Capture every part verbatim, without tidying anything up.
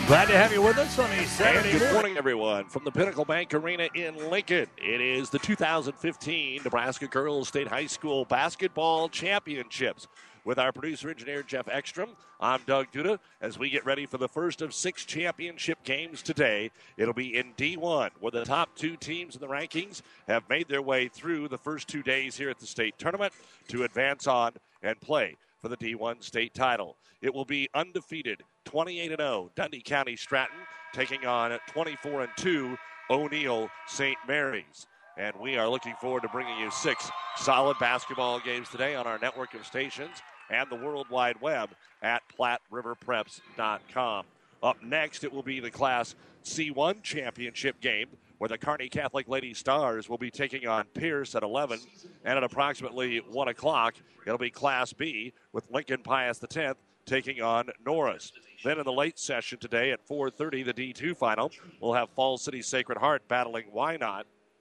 Glad to have you with us on a Saturday And good morning. morning, everyone, from the Pinnacle Bank Arena in Lincoln. It is the two thousand fifteen Nebraska Girls State High School Basketball Championships. With our producer engineer Jeff Ekstrom, I'm Doug Duda. As we get ready for the first of six championship games today, it'll be in D one, where the top two teams in the rankings have made their way through the first two days here at the state tournament to advance on and play for the D one state title. It will be undefeated, twenty-eight and oh, Dundee County Stratton taking on twenty-four and two, O'Neill Saint Mary's. And we are looking forward to bringing you six solid basketball games today on our network of stations and the World Wide Web at Platte River Preps dot com. Up next, it will be the Class C one championship game, where the Kearney Catholic Lady Stars will be taking on Pierce at eleven, and at approximately one o'clock, it'll be Class B with Lincoln Pius X taking on Norris. Then in the late session today at four thirty, the D two final, we'll have Falls City Sacred Heart battling Wynot.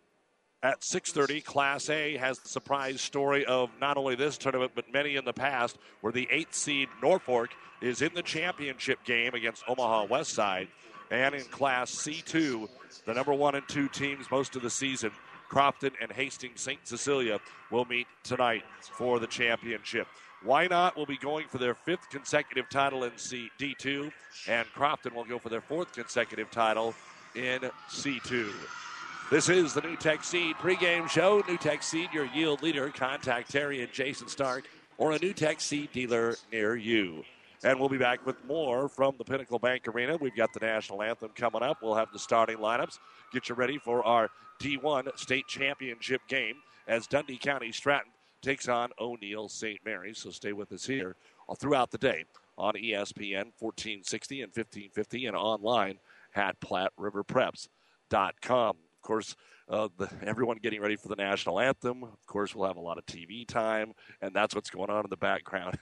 At six thirty, Class A has the surprise story of not only this tournament, but many in the past, where the eighth seed Norfolk is in the championship game against Omaha Westside. And in Class C two, the number one and two teams most of the season, Crofton and Hastings Saint Cecilia, will meet tonight for the championship. Wynot will be going for their fifth consecutive title in C- D two, and Crofton will go for their fourth consecutive title in C two. This is the NewTek Seed pregame show. NewTek Seed, your yield leader. Contact Terry and Jason Stark or a NewTek Seed dealer near you. And we'll be back with more from the Pinnacle Bank Arena. We've got the national anthem coming up. We'll have the starting lineups. Get you ready for our D one state championship game as Dundee County Stratton takes on O'Neill Saint Mary's. So stay with us here all throughout the day on E S P N fourteen sixty and fifteen fifty and online at Platte River Preps dot com. Of course, uh, the, everyone getting ready for the national anthem. Of course, we'll have a lot of T V time, and that's what's going on in the background.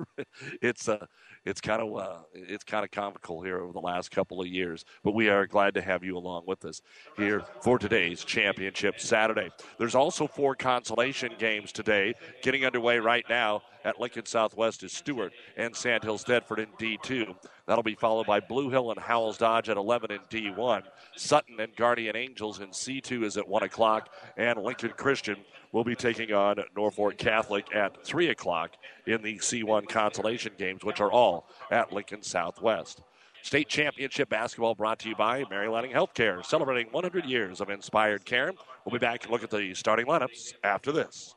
it's uh, it's kind of uh, it's kind of comical here over the last couple of years, but we are glad to have you along with us here for today's championship Saturday. There's also four consolation games today getting underway right now. At Lincoln Southwest is Stewart and Sandhill Stedford in D two. That'll be followed by Blue Hill and Howells Dodge at eleven in D one. Sutton and Guardian Angels in C two is at one o'clock. And Lincoln Christian will be taking on Norfolk Catholic at three o'clock in the C one consolation games, which are all at Lincoln Southwest. State Championship basketball brought to you by Mary Lanning Healthcare, celebrating one hundred years of inspired care. We'll be back and look at the starting lineups after this.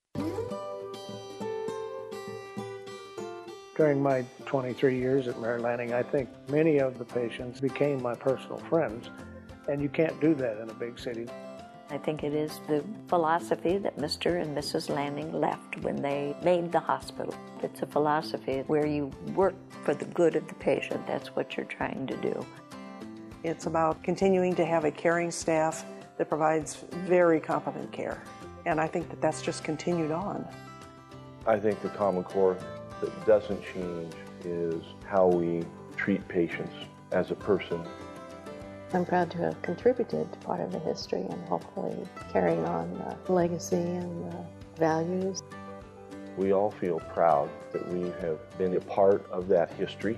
During my twenty-three years at Mary Lanning, I think many of the patients became my personal friends, and you can't do that in a big city. I think it is the philosophy that Mister and Missus Lanning left when they made the hospital. It's a philosophy where you work for the good of the patient. That's what you're trying to do. It's about continuing to have a caring staff that provides very competent care, and I think that that's just continued on. I think the common core that doesn't change is how we treat patients as a person. I'm proud to have contributed to part of the history and hopefully carrying on the legacy and the values. We all feel proud that we have been a part of that history.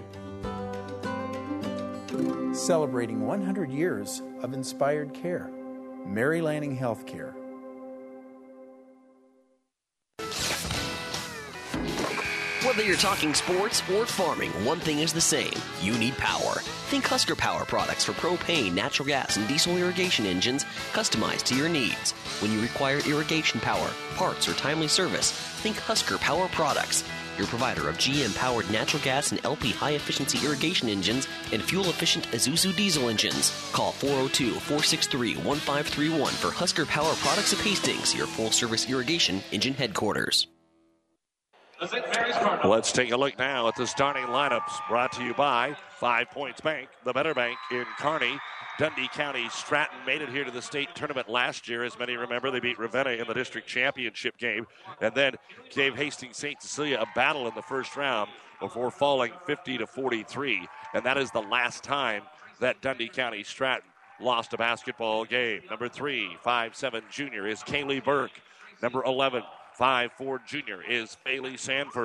Celebrating one hundred years of inspired care. Mary Lanning Healthcare. Whether you're talking sports or farming, one thing is the same. You need power. Think Husker Power products for propane, natural gas, and diesel irrigation engines customized to your needs. When you require irrigation power, parts, or timely service, think Husker Power products. Your provider of G M-powered natural gas and L P high-efficiency irrigation engines and fuel-efficient Isuzu diesel engines. Call four oh two, four six three, one five three one for Husker Power Products of Hastings, your full-service irrigation engine headquarters. Let's take a look now at the starting lineups brought to you by Five Points Bank, the Better Bank in Kearney. Dundee County Stratton made it here to the state tournament last year. As many remember, they beat Ravenna in the district championship game and then gave Hastings Saint Cecilia a battle in the first round before falling fifty to forty-three. And that is the last time that Dundee County Stratton lost a basketball game. Number three, five seven junior is Kaylee Burke. Number eleven, five four junior is Bailey Sanford.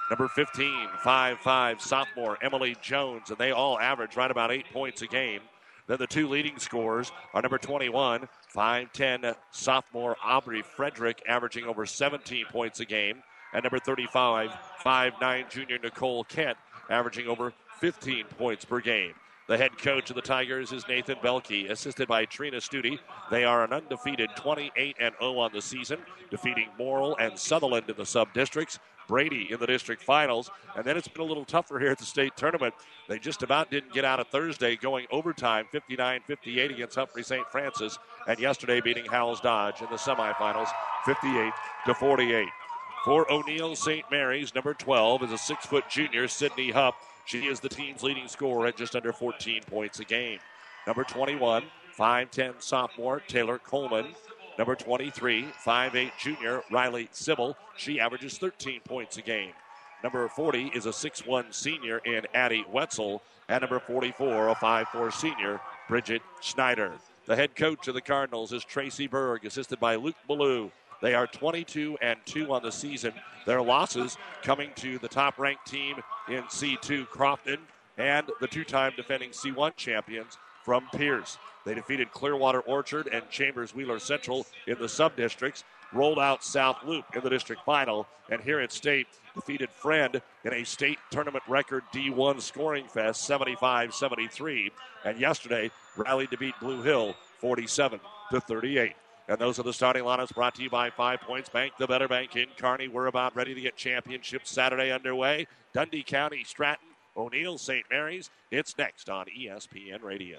Number fifteen, five five sophomore Emily Jones, and they all average right about eight points a game. Then the two leading scorers are number twenty-one, five ten sophomore Aubrey Frederick, averaging over seventeen points a game, and number thirty-five, five nine junior Nicole Kent, averaging over fifteen points per game. The head coach of the Tigers is Nathan Belke, assisted by Trina Studi. They are an undefeated twenty-eight and oh on the season, defeating Morrill and Sutherland in the sub-districts, Brady in the district finals, and then it's been a little tougher here at the state tournament. They just about didn't get out of Thursday, going overtime fifty-nine fifty-eight against Humphrey Saint Francis, and yesterday beating Howells Dodge in the semifinals fifty-eight to forty-eight. For O'Neill Saint Mary's, number twelve is a six-foot junior, Sydney Hupp. She is the team's leading scorer at just under fourteen points a game. Number twenty-one, five ten sophomore Taylor Coleman. Number twenty-three, five eight junior Riley Sybil. She averages thirteen points a game. Number forty is a six one senior in Addie Wetzel. And number forty-four, a five four senior, Bridget Schneider. The head coach of the Cardinals is Tracy Berg, assisted by Luke Ballou. They are twenty-two and two on the season. Their losses coming to the top-ranked team in C two, Crofton, and the two-time defending C one champions from Pierce. They defeated Clearwater Orchard and Chambers Wheeler Central in the sub-districts, rolled out South Loop in the district final, and here at state defeated Friend in a state tournament record D one scoring fest, seventy-five seventy-three, and yesterday rallied to beat Blue Hill forty-seven to thirty-eight. And those are the starting lineups brought to you by Five Points Bank, the Better Bank in Kearney. We're about ready to get championship Saturday underway. Dundee County, Stratton, O'Neill, Saint Mary's. It's next on E S P N Radio.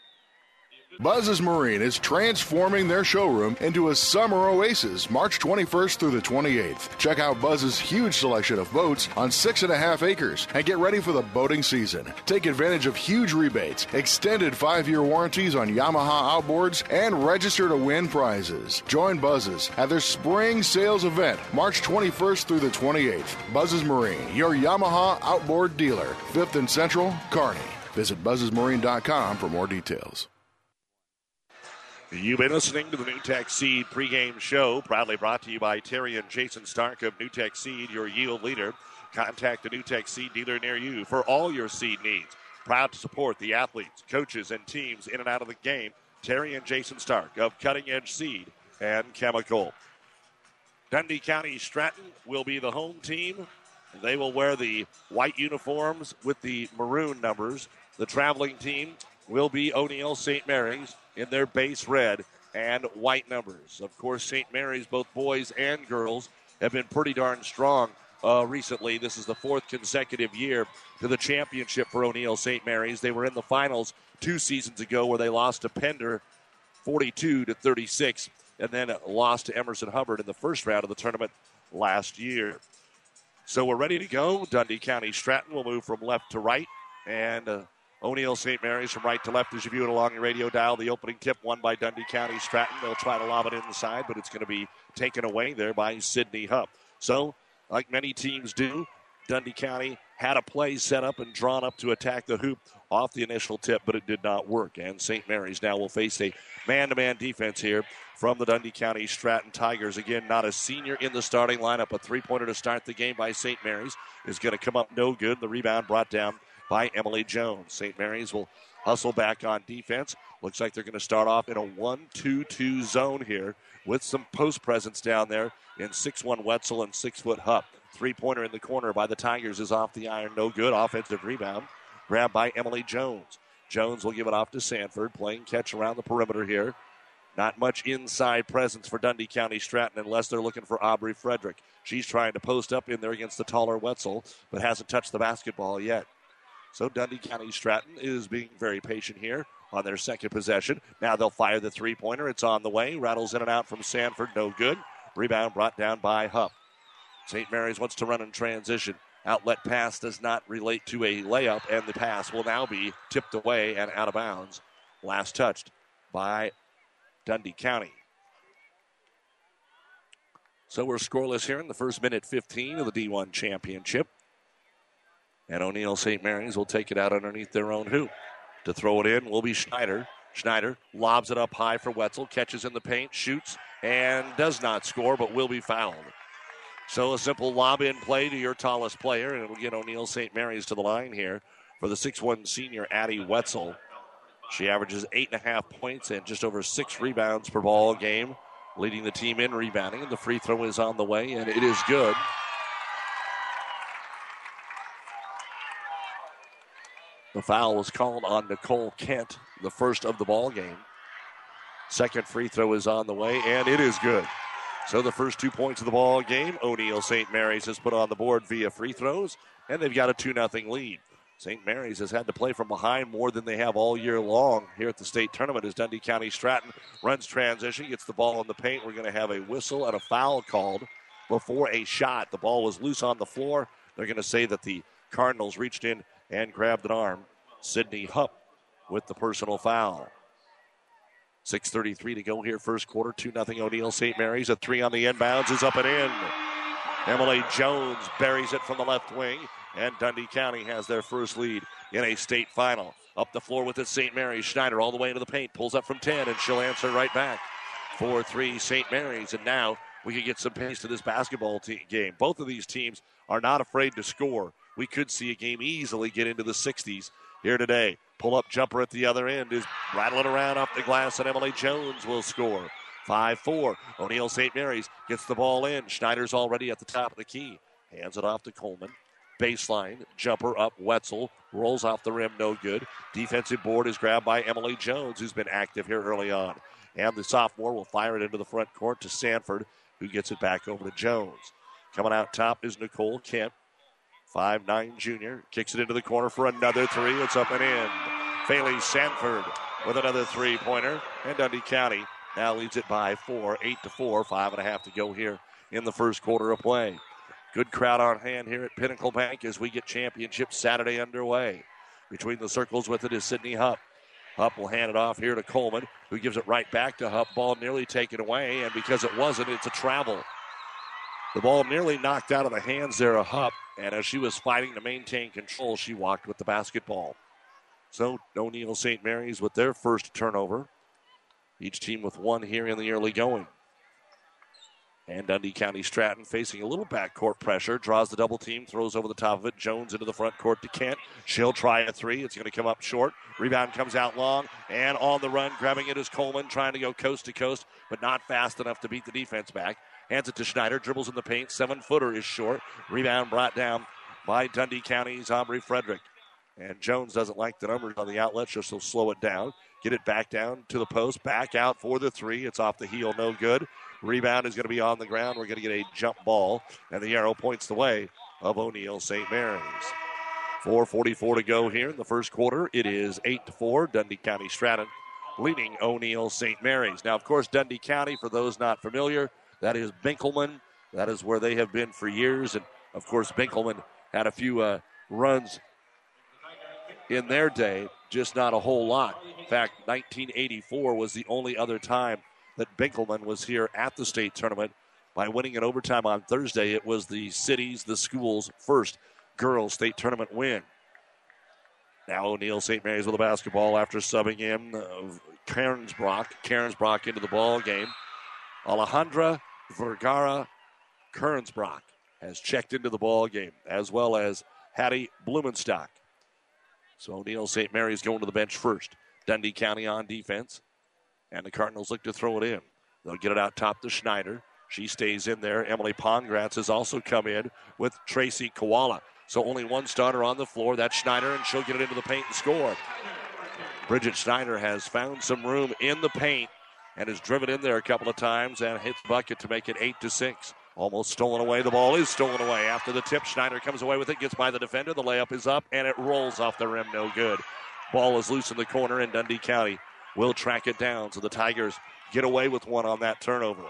Buzz's Marine is transforming their showroom into a summer oasis March twenty-first through the twenty-eighth. Check out Buzz's huge selection of boats on six and a half acres and get ready for the boating season. Take advantage of huge rebates, extended five-year warranties on Yamaha outboards, and register to win prizes. Join Buzz's at their spring sales event March twenty-first through the twenty-eighth. Buzz's Marine, your Yamaha outboard dealer, fifth and Central, Kearney. Visit buzzes marine dot com for more details. You've been listening to the NewTek Seed pregame show, proudly brought to you by Terry and Jason Stark of NewTek Seed, your yield leader. Contact the NewTek Seed dealer near you for all your seed needs. Proud to support the athletes, coaches, and teams in and out of the game. Terry and Jason Stark of Cutting Edge Seed and Chemical. Dundee County Stratton will be the home team. They will wear the white uniforms with the maroon numbers. The traveling team will be O'Neill Saint Mary's in their base red and white numbers. Of course, Saint Mary's, both boys and girls, have been pretty darn strong uh, recently. This is the fourth consecutive year to the championship for O'Neill Saint Mary's. They were in the finals two seasons ago where they lost to Pender forty-two to thirty-six and then lost to Emerson Hubbard in the first round of the tournament last year. So we're ready to go. Dundee County Stratton will move from left to right, and uh, O'Neill Saint Mary's from right to left as you view it along your radio dial. The opening tip won by Dundee County Stratton. They'll try to lob it inside, but it's going to be taken away there by Sydney Hupp. So, like many teams do, Dundee County had a play set up and drawn up to attack the hoop off the initial tip, but it did not work. And Saint Mary's now will face a man-to-man defense here from the Dundee County Stratton Tigers. Again, not a senior in the starting lineup. A three-pointer to start the game by Saint Mary's is going to come up no good. The rebound brought down by Emily Jones. Saint Mary's will hustle back on defense. Looks like they're going to start off in a one two two zone here with some post presence down there in six one Wetzel and six foot Hupp. Three-pointer in the corner by the Tigers is off the iron. No good. Offensive rebound grabbed by Emily Jones. Jones will give it off to Sanford, playing catch around the perimeter here. Not much inside presence for Dundee County Stratton unless they're looking for Aubrey Frederick. She's trying to post up in there against the taller Wetzel, but hasn't touched the basketball yet. So Dundee County Stratton is being very patient here on their second possession. Now they'll fire the three-pointer. It's on the way. Rattles in and out from Sanford. No good. Rebound brought down by Hupp. Saint Mary's wants to run in transition. Outlet pass does not relate to a layup, and the pass will now be tipped away and out of bounds. Last touched by Dundee County. So we're scoreless here in the first minute fifteen of the D one championship. And O'Neill Saint Mary's will take it out underneath their own hoop. To throw it in will be Schneider. Schneider lobs it up high for Wetzel, catches in the paint, shoots, and does not score, but will be fouled. So a simple lob-in play to your tallest player, and it'll get O'Neill Saint Mary's to the line here for the six one senior Addie Wetzel. She averages eight and a half points and just over six rebounds per ball game, leading the team in rebounding. And the free throw is on the way, and it is good. The foul was called on Nicole Kent, the first of the ball game. Second free throw is on the way, and it is good. So the first two points of the ball game, O'Neill Saint Mary's has put on the board via free throws, and they've got a two nothing lead. Saint Mary's has had to play from behind more than they have all year long here at the state tournament as Dundee County Stratton runs transition, gets the ball in the paint. We're going to have a whistle and a foul called before a shot. The ball was loose on the floor. They're going to say that the Cardinals reached in and grabbed an arm. Sydney Hupp with the personal foul. six thirty-three to go here, first quarter. two nothing O'Neill Saint Mary's. A three on the inbounds is up and in. Emily Jones buries it from the left wing, and Dundee County has their first lead in a state final. Up the floor with it, Saint Mary's. Schneider all the way into the paint, pulls up from ten, and she'll answer right back. four three Saint Mary's, and now we can get some pace to this basketball te- game. Both of these teams are not afraid to score. We could see a game easily get into the sixties here today. Pull-up jumper at the other end is rattling around off the glass, and Emily Jones will score. five four. O'Neill Saint Mary's gets the ball in. Schneider's already at the top of the key. Hands it off to Coleman. Baseline, jumper up, Wetzel. Rolls off the rim, no good. Defensive board is grabbed by Emily Jones, who's been active here early on. And the sophomore will fire it into the front court to Sanford, who gets it back over to Jones. Coming out top is Nicole Kent. five nine junior. Kicks it into the corner for another three. It's up and in. Faley Sanford with another three-pointer. And Dundee County now leads it by four, eight to four. Five and a half to go here in the first quarter of play. Good crowd on hand here at Pinnacle Bank as we get championship Saturday underway. Between the circles with it is Sydney Hupp. Hupp will hand it off here to Coleman, who gives it right back to Hupp. Ball nearly taken away, and because it wasn't, it's a travel. The ball nearly knocked out of the hands there of Hupp, and as she was fighting to maintain control, she walked with the basketball. So O'Neill Saint Mary's with their first turnover. Each team with one here in the early going. And Dundee County Stratton facing a little backcourt pressure. Draws the double team, throws over the top of it. Jones into the front court to Kent. She'll try a three. It's going to come up short. Rebound comes out long. And on the run, grabbing it is Coleman, trying to go coast to coast, but not fast enough to beat the defense back. Hands it to Schneider. Dribbles in the paint. Seven-footer is short. Rebound brought down by Dundee County's Aubrey Frederick. And Jones doesn't like the numbers on the outlet, so she'll slow it down. Get it back down to the post. Back out for the three. It's off the heel. No good. Rebound is going to be on the ground. We're going to get a jump ball. And the arrow points the way of O'Neill Saint Mary's. four forty-four to go here in the first quarter. It is eight to four. Dundee County Stratton leading O'Neill Saint Mary's. Now, of course, Dundee County, for those not familiar, that is Binkelman. That is where they have been for years. And, of course, Binkelman had a few uh, runs in their day, just not a whole lot. In fact, nineteen eighty-four was the only other time that Binkelman was here at the state tournament. By winning in overtime on Thursday, it was the city's, the school's first girls state tournament win. Now O'Neill Saint Mary's with the basketball after subbing in uh, Cairnsbrock. Cairnsbrock into the ball game. Alejandra Vergara Cairnsbrock has checked into the ball game, as well as Hattie Blumenstock. So O'Neill Saint Mary's going to the bench first. Dundee County on defense. And the Cardinals look to throw it in. They'll get it out top to Schneider. She stays in there. Emily Pongratz has also come in with Tracy Koala. So only one starter on the floor. That's Schneider, and she'll get it into the paint and score. Bridget Schneider has found some room in the paint and has driven in there a couple of times and hits bucket to make it eight to six. Almost stolen away. The ball is stolen away. After the tip, Schneider comes away with it, gets by the defender. The layup is up, and it rolls off the rim. No good. Ball is loose in the corner, and Dundee County will track it down. So the Tigers get away with one on that turnover.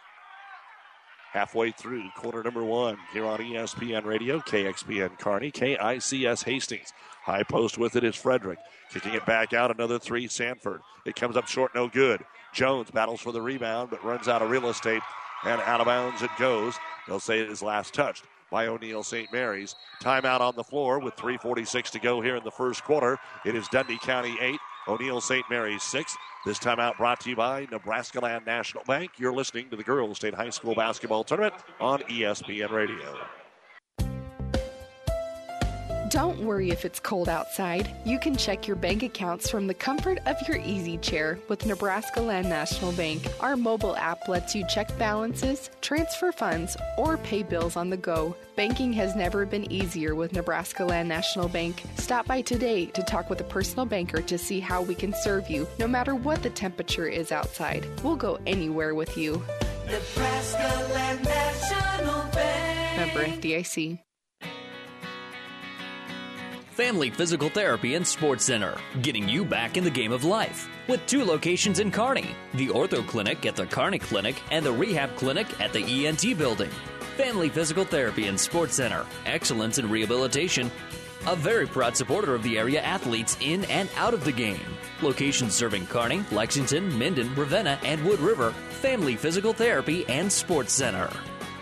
Halfway through quarter number one here on E S P N Radio, K X P N Kearney, K I C S Hastings. High post with it is Frederick. Kicking it back out, another three, Sanford. It comes up short, no good. Jones battles for the rebound, but runs out of real estate. And out of bounds it goes. They'll say it is last touched by O'Neill Saint Mary's. Timeout on the floor with three forty-six to go here in the first quarter. It is Dundee County eight, O'Neill Saint Mary's six. This timeout brought to you by Nebraska Land National Bank. You're listening to the Girls State High School Basketball Tournament on E S P N Radio. Don't worry if it's cold outside. You can check your bank accounts from the comfort of your easy chair with Nebraska Land National Bank. Our mobile app lets you check balances, transfer funds, or pay bills on the go. Banking has never been easier with Nebraska Land National Bank. Stop by today to talk with a personal banker to see how we can serve you, no matter what the temperature is outside. We'll go anywhere with you. Nebraska Land National Bank. Member F D I C. Family Physical Therapy and Sports Center, getting you back in the game of life. With two locations in Kearney, the Ortho Clinic at the Kearney Clinic and the Rehab Clinic at the E N T Building. Family Physical Therapy and Sports Center, excellence in rehabilitation. A very proud supporter of the area athletes in and out of the game. Locations serving Kearney, Lexington, Minden, Ravenna, and Wood River. Family Physical Therapy and Sports Center.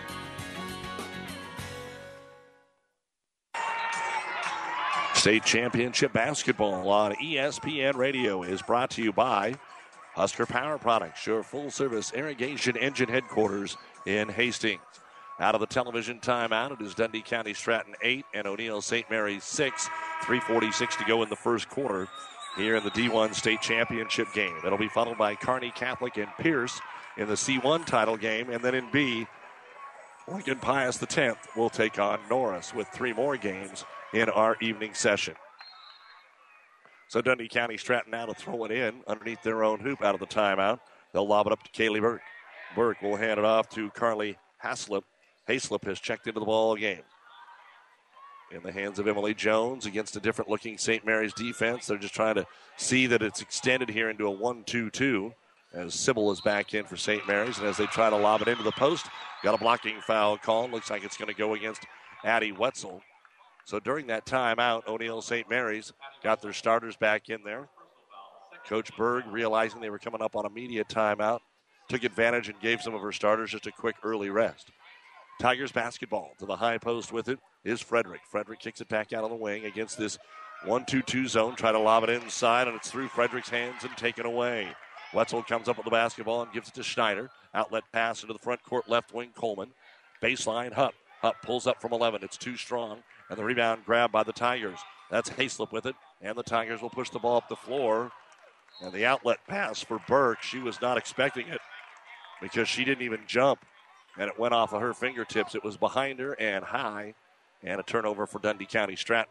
State Championship Basketball on E S P N Radio is brought to you by Husker Power Products, your full-service irrigation engine headquarters in Hastings. Out of the television timeout, it is Dundee County Stratton eight and O'Neill Saint Mary's six. three forty-six to go in the first quarter here in the D one State Championship game. It'll be followed by Kearney Catholic and Pierce in the C one title game, and then in B, Lincoln Pius the tenth will take on Norris with three more games in our evening session. So Dundee County Stratton now to throw it in underneath their own hoop out of the timeout. They'll lob it up to Kaylee Burke. Burke will hand it off to Carly Haslip. Haslip has checked into the ball game. In the hands of Emily Jones against a different-looking Saint Mary's defense. They're just trying to see that it's extended here into a one two two as Sybil is back in for Saint Mary's. And as they try to lob it into the post, got a blocking foul call. Looks like it's going to go against Addie Wetzel. So during that timeout, O'Neill Saint Mary's got their starters back in there. Coach Berg, realizing they were coming up on a media timeout, took advantage and gave some of her starters just a quick early rest. Tigers basketball to the high post with it is Frederick. Frederick kicks it back out on the wing against this one two two zone. Try to lob it inside, and it's through Frederick's hands and taken away. Wetzel comes up with the basketball and gives it to Schneider. Outlet pass into the front court left wing, Coleman. Baseline, Hupp. Hupp pulls up from eleven. It's too strong. And the rebound grabbed by the Tigers. That's Haslip with it. And the Tigers will push the ball up the floor. And the outlet pass for Burke. She was not expecting it because she didn't even jump. And it went off of her fingertips. It was behind her and high. And a turnover for Dundee County Stratton.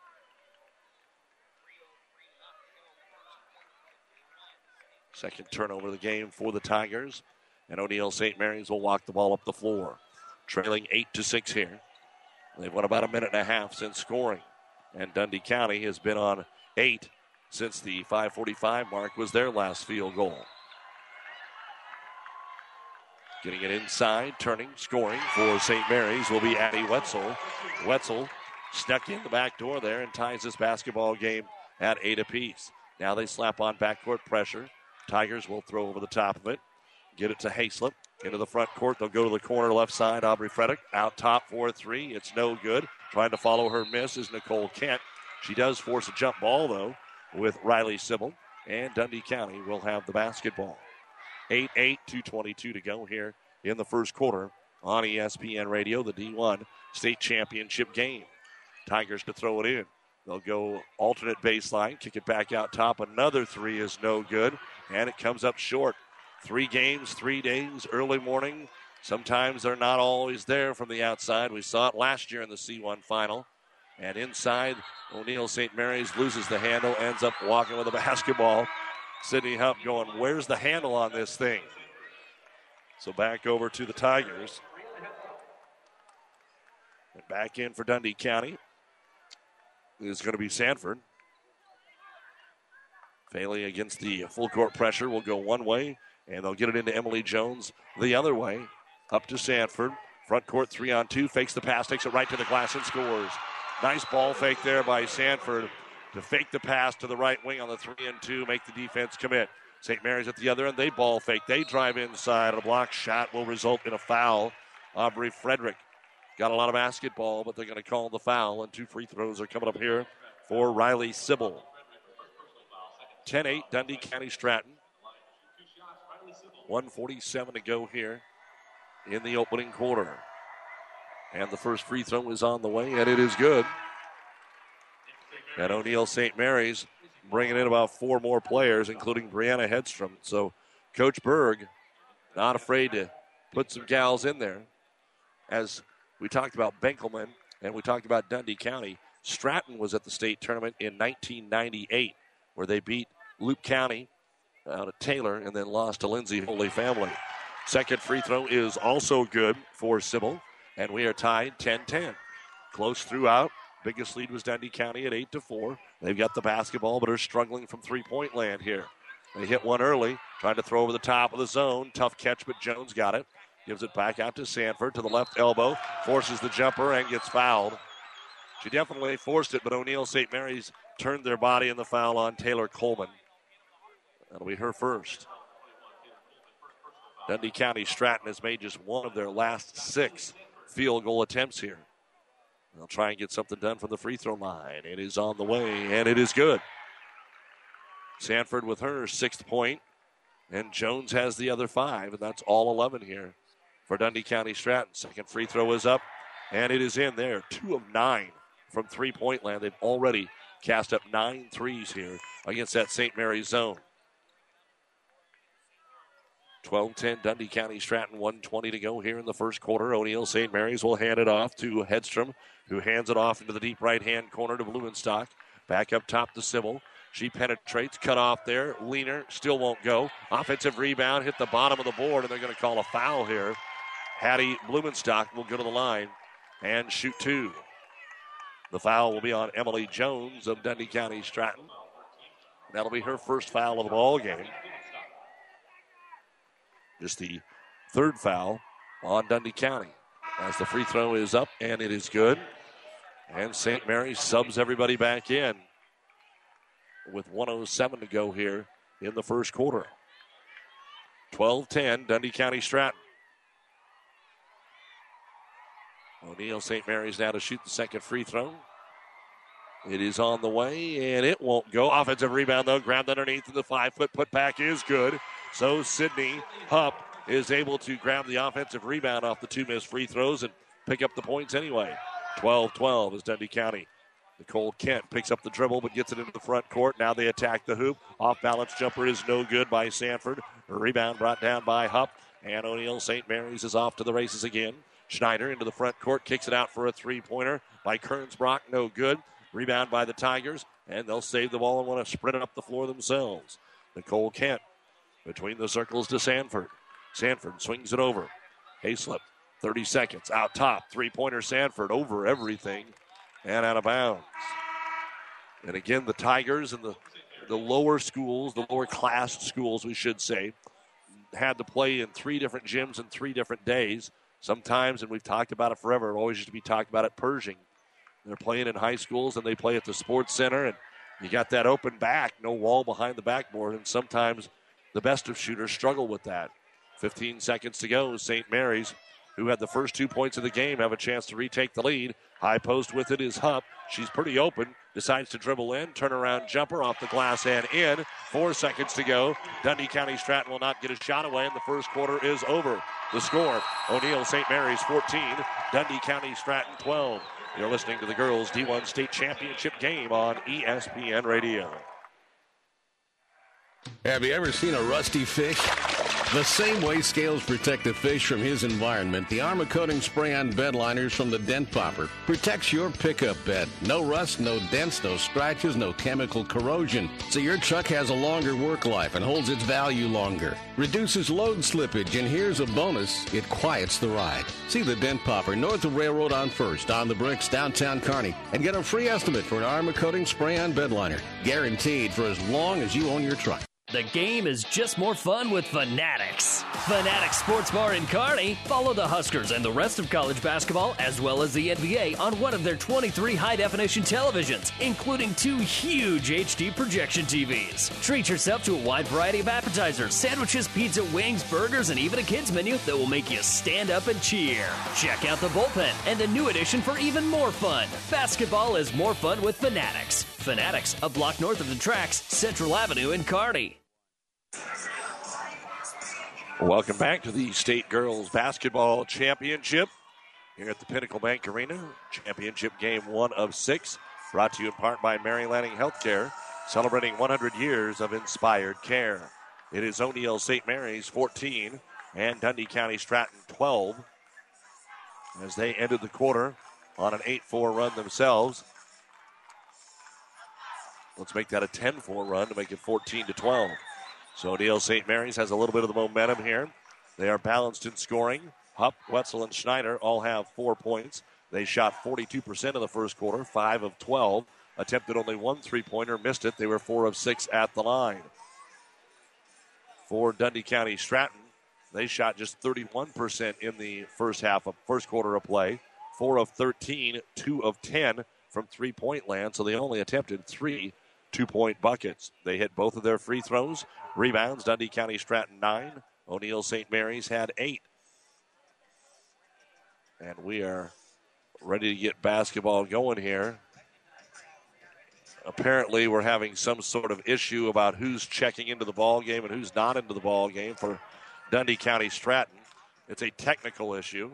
Second turnover of the game for the Tigers. And O'Neill Saint Mary's will walk the ball up the floor. Trailing eight to six here. They've won about a minute and a half since scoring. And Dundee County has been on eight since the five forty-five mark was their last field goal. Getting it inside, turning, scoring for Saint Mary's will be Addie Wetzel. Wetzel stuck in the back door there and ties this basketball game at eight apiece. Now they slap on backcourt pressure. Tigers will throw over the top of it. Get it to Haslip. Into the front court. They'll go to the corner left side. Aubrey Frederick out top for three. It's no good. Trying to follow her miss is Nicole Kent. She does force a jump ball, though, with Riley Sybil. And Dundee County will have the basketball. eight eight, two twenty-two to go here in the first quarter on E S P N Radio, the D one State Championship game. Tigers to throw it in. They'll go alternate baseline, kick it back out top. Another three is no good, and it comes up short. Three games, three days, early morning. Sometimes they're not always there from the outside. We saw it last year in the C one final. And inside, O'Neill Saint Mary's loses the handle, ends up walking with the basketball. Sydney Hupp going, where's the handle on this thing? So back over to the Tigers. And back in for Dundee County is going to be Sanford. Faley against the full court pressure will go one way. And they'll get it into Emily Jones the other way. Up to Sanford. Front court three on two. Fakes the pass. Takes it right to the glass and scores. Nice ball fake there by Sanford to fake the pass to the right wing on the three and two. Make the defense commit. Saint Mary's at the other end. They ball fake. They drive inside. A block shot will result in a foul. Aubrey Frederick got a lot of basketball, but they're going to call the foul. And two free throws are coming up here for Riley Sybil. ten eight, Dundee County Stratton. one forty-seven to go here in the opening quarter. And the first free throw is on the way, and it is good. And O'Neill Saint Mary's bringing in about four more players, including Brianna Hedstrom. So Coach Berg not afraid to put some gals in there. As we talked about Benkelman and we talked about Dundee County, Stratton was at the state tournament in nineteen ninety-eight, where they beat Loup County out at Taylor and then lost to Lindsay Holy Family. Second free throw is also good for Sybil, and we are tied ten ten. Close throughout. Biggest lead was Dundee County at eight to four. They've got the basketball, but are struggling from three-point land here. They hit one early, trying to throw over the top of the zone. Tough catch, but Jones got it. Gives it back out to Sanford to the left elbow. Forces the jumper and gets fouled. She definitely forced it, but O'Neill Saint Mary's turned their body in the foul on Taylor Coleman. That'll be her first. Dundee County Stratton has made just one of their last six field goal attempts here. They'll try and get something done from the free throw line. It is on the way, and it is good. Sanford with her sixth point, and Jones has the other five, and that's all eleven here for Dundee County Stratton. Second free throw is up, and it is in there. Two of nine from three-point land. They've already cast up nine threes here against that Saint Mary's zone. twelve ten, Dundee County Stratton, one twenty to go here in the first quarter. O'Neill Saint Mary's will hand it off to Hedstrom, who hands it off into the deep right-hand corner to Blumenstock. Back up top to Sybil. She penetrates, cut off there. Leaner still won't go. Offensive rebound, hit the bottom of the board, and they're going to call a foul here. Hattie Blumenstock will go to the line and shoot two. The foul will be on Emily Jones of Dundee County Stratton. That'll be her first foul of the ball game. Just the third foul on Dundee County. As the free throw is up, and it is good. And Saint Mary's subs everybody back in with one oh seven to go here in the first quarter. twelve ten, Dundee County Stratton. O'Neill Saint Mary's now to shoot the second free throw. It is on the way, and it won't go. Offensive rebound, though, grabbed underneath, and the five-foot putback is good. So Sydney Hupp is able to grab the offensive rebound off the two missed free throws and pick up the points anyway. twelve twelve is Dundee County. Nicole Kent picks up the dribble but gets it into the front court. Now they attack the hoop. Off-balance jumper is no good by Sanford. Rebound brought down by Hupp. And O'Neill Saint Mary's is off to the races again. Schneider into the front court, kicks it out for a three-pointer by Kernsbrock, no good. Rebound by the Tigers, and they'll save the ball and want to spread it up the floor themselves. Nicole Kent between the circles to Sanford. Sanford swings it over. Hayslip, thirty seconds, out top. Three-pointer Sanford over everything and out of bounds. And again, the Tigers and the, the lower schools, the lower class schools, we should say, had to play in three different gyms and three different days. Sometimes, and we've talked about it forever, it always used to be talked about at Pershing. They're playing in high schools, and they play at the Sports Center, and you got that open back, no wall behind the backboard, and sometimes the best of shooters struggle with that. fifteen seconds to go. Saint Mary's, who had the first two points of the game, have a chance to retake the lead. High post with it is Hupp. She's pretty open. Decides to dribble in. Turnaround jumper off the glass and in. Four seconds to go. Dundee County Stratton will not get a shot away, and the first quarter is over. The score, O'Neill Saint Mary's fourteen, Dundee County Stratton twelve. You're listening to the girls' D one State Championship game on E S P N Radio. Have you ever seen a rusty fish? The same way scales protect the fish from his environment, the Armor Coating Spray-On bed liners from the Dent Popper protects your pickup bed. No rust, no dents, no scratches, no chemical corrosion. So your truck has a longer work life and holds its value longer. Reduces load slippage, and here's a bonus, it quiets the ride. See the Dent Popper north of Railroad on First, on the Bricks, downtown Kearney, and get a free estimate for an Armor Coating Spray-On bed liner. Guaranteed for as long as you own your truck. The game is just more fun with Fanatics. Fanatics Sports Bar in Kearney. Follow the Huskers and the rest of college basketball, as well as the N B A, on one of their twenty-three high-definition televisions, including two huge H D projection T Vs. Treat yourself to a wide variety of appetizers, sandwiches, pizza, wings, burgers, and even a kids menu that will make you stand up and cheer. Check out the bullpen and a new addition for even more fun. Basketball is more fun with Fanatics. Fanatics, a block north of the tracks, Central Avenue in Kearney. Welcome back to the State Girls Basketball Championship here at the Pinnacle Bank Arena. Championship game one of six, brought to you in part by Mary Lanning Healthcare, celebrating one hundred years of inspired care. It is O'Neill Saint Mary's fourteen and Dundee County Stratton twelve as they ended the quarter on an eight four run themselves. Let's make that a ten four run to make it fourteen to twelve. So O'Neill Saint Mary's has a little bit of the momentum here. They are balanced in scoring. Hupp, Wetzel, and Schneider all have four points. They shot forty-two percent in the first quarter, five of twelve. Attempted only one three-pointer, missed it. They were four of six at the line. For Dundee County Stratton, they shot just thirty-one percent in the first half of first quarter of play. four of thirteen, two of ten from three-point land, so they only attempted three two-point buckets. They hit both of their free throws. Rebounds, Dundee County Stratton nine. O'Neill Saint Mary's had eight. And we are ready to get basketball going here. Apparently, we're having some sort of issue about who's checking into the ball game and who's not into the ball game for Dundee County Stratton. It's a technical issue.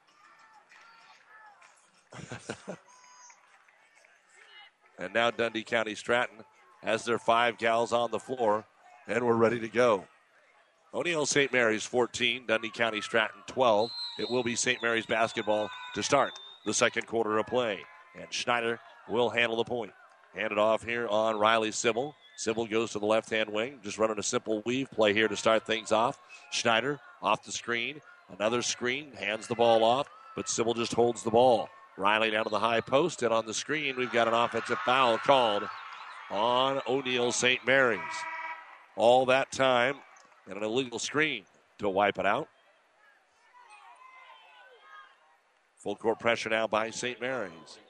And now Dundee County Stratton has their five gals on the floor, and we're ready to go. O'Neill Saint Mary's fourteen, Dundee County Stratton twelve. It will be Saint Mary's basketball to start the second quarter of play. And Schneider will handle the point. Hand it off here on Riley Sybil. Sybil goes to the left-hand wing, just running a simple weave play here to start things off. Schneider off the screen. Another screen, hands the ball off, but Sybil just holds the ball. Riley down to the high post, and on the screen, we've got an offensive foul called on O'Neill Saint Mary's. All that time, and an illegal screen to wipe it out. Full court pressure now by Saint Mary's.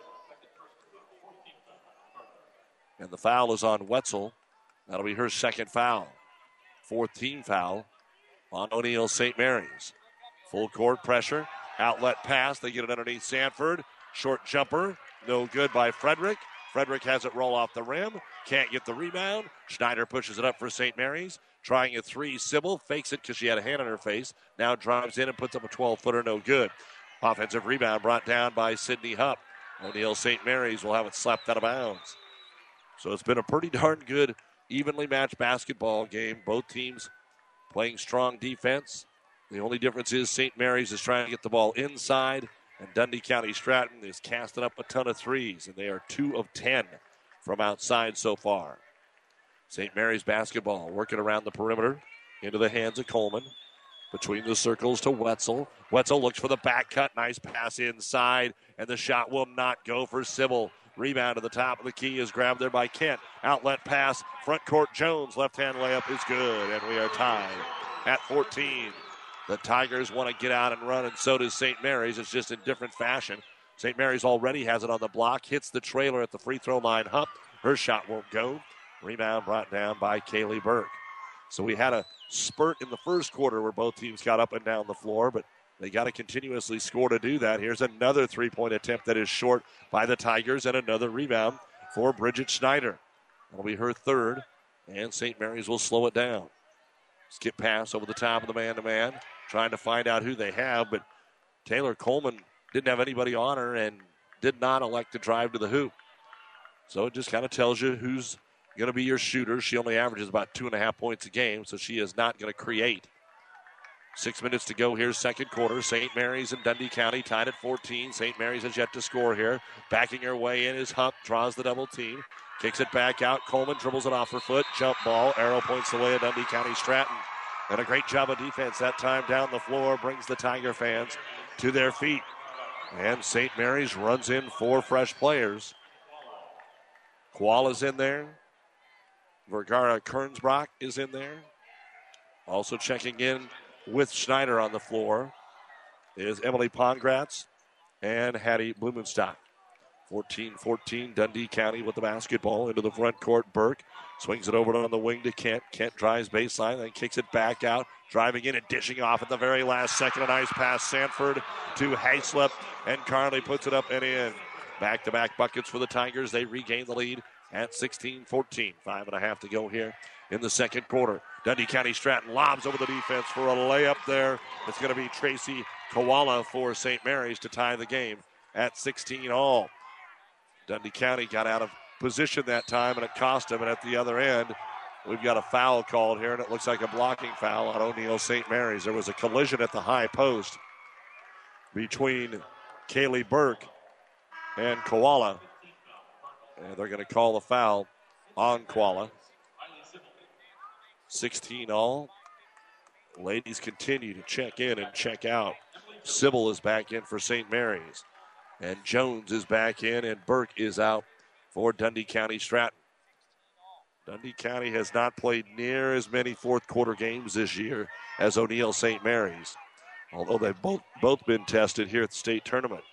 And the foul is on Wetzel. That'll be her second foul. Fourth team foul on O'Neill Saint Mary's. Full court pressure. Outlet pass. They get it underneath Sanford. Short jumper. No good by Frederick. Frederick has it roll off the rim. Can't get the rebound. Schneider pushes it up for Saint Mary's. Trying a three. Sybil fakes it because she had a hand on her face. Now drives in and puts up a twelve-footer. No good. Offensive rebound brought down by Sydney Hupp. O'Neill Saint Mary's will have it slapped out of bounds. So it's been a pretty darn good, evenly matched basketball game. Both teams playing strong defense. The only difference is Saint Mary's is trying to get the ball inside, and Dundee County Stratton is casting up a ton of threes, and they are two of ten from outside so far. Saint Mary's basketball working around the perimeter into the hands of Coleman. Between the circles to Wetzel. Wetzel looks for the back cut. Nice pass inside, and the shot will not go for Sybil. Rebound to the top of the key is grabbed there by Kent. Outlet pass, front court Jones. Left-hand layup is good, and we are tied at fourteen. The Tigers want to get out and run, and so does Saint Mary's. It's just in different fashion. Saint Mary's already has it on the block. Hits the trailer at the free throw line. Hupp. Her shot won't go. Rebound brought down by Kaylee Burke. So we had a spurt in the first quarter where both teams got up and down the floor, but they got to continuously score to do that. Here's another three-point attempt that is short by the Tigers, and another rebound for Bridget Schneider. That'll be her third, and Saint Mary's will slow it down. Skip pass over the top of the man-to-man, trying to find out who they have, but Taylor Coleman didn't have anybody on her and did not elect to drive to the hoop. So it just kind of tells you who's going to be your shooter. She only averages about two and a half points a game, so she is not going to create. Six minutes to go here, second quarter. Saint Mary's and Dundee County tied at fourteen. Saint Mary's has yet to score here. Backing her way in is Hupp, draws the double team. Kicks it back out. Coleman dribbles it off her foot. Jump ball. Arrow points the way of Dundee County Stratton. And a great job of defense that time down the floor brings the Tiger fans to their feet. And Saint Mary's runs in four fresh players. Koala's in there. Vergara Kernsbrock is in there. Also checking in with Schneider on the floor is Emily Pongratz and Hattie Blumenstock. fourteen fourteen, Dundee County with the basketball into the front court. Burke swings it over on the wing to Kent. Kent drives baseline, then kicks it back out, driving in and dishing off at the very last second. A nice pass, Sanford to Hayslip, and Carnley puts it up and in. Back-to-back buckets for the Tigers. They regain the lead at sixteen fourteen. Five and a half to go here in the second quarter. Dundee County Stratton lobs over the defense for a layup there. It's going to be Tracy Koala for Saint Mary's to tie the game at sixteen all. Dundee County got out of position that time, and it cost them. And at the other end, we've got a foul called here, and it looks like a blocking foul on O'Neill Saint Mary's. There was a collision at the high post between Kaylee Burke and Koala. And they're going to call the foul on Koala. sixteen all. Ladies continue to check in and check out. Sybil is back in for Saint Mary's. And Jones is back in, and Burke is out for Dundee County Stratton. Dundee County has not played near as many fourth quarter games this year as O'Neill Saint Mary's, although they've both, both been tested here at the state tournament.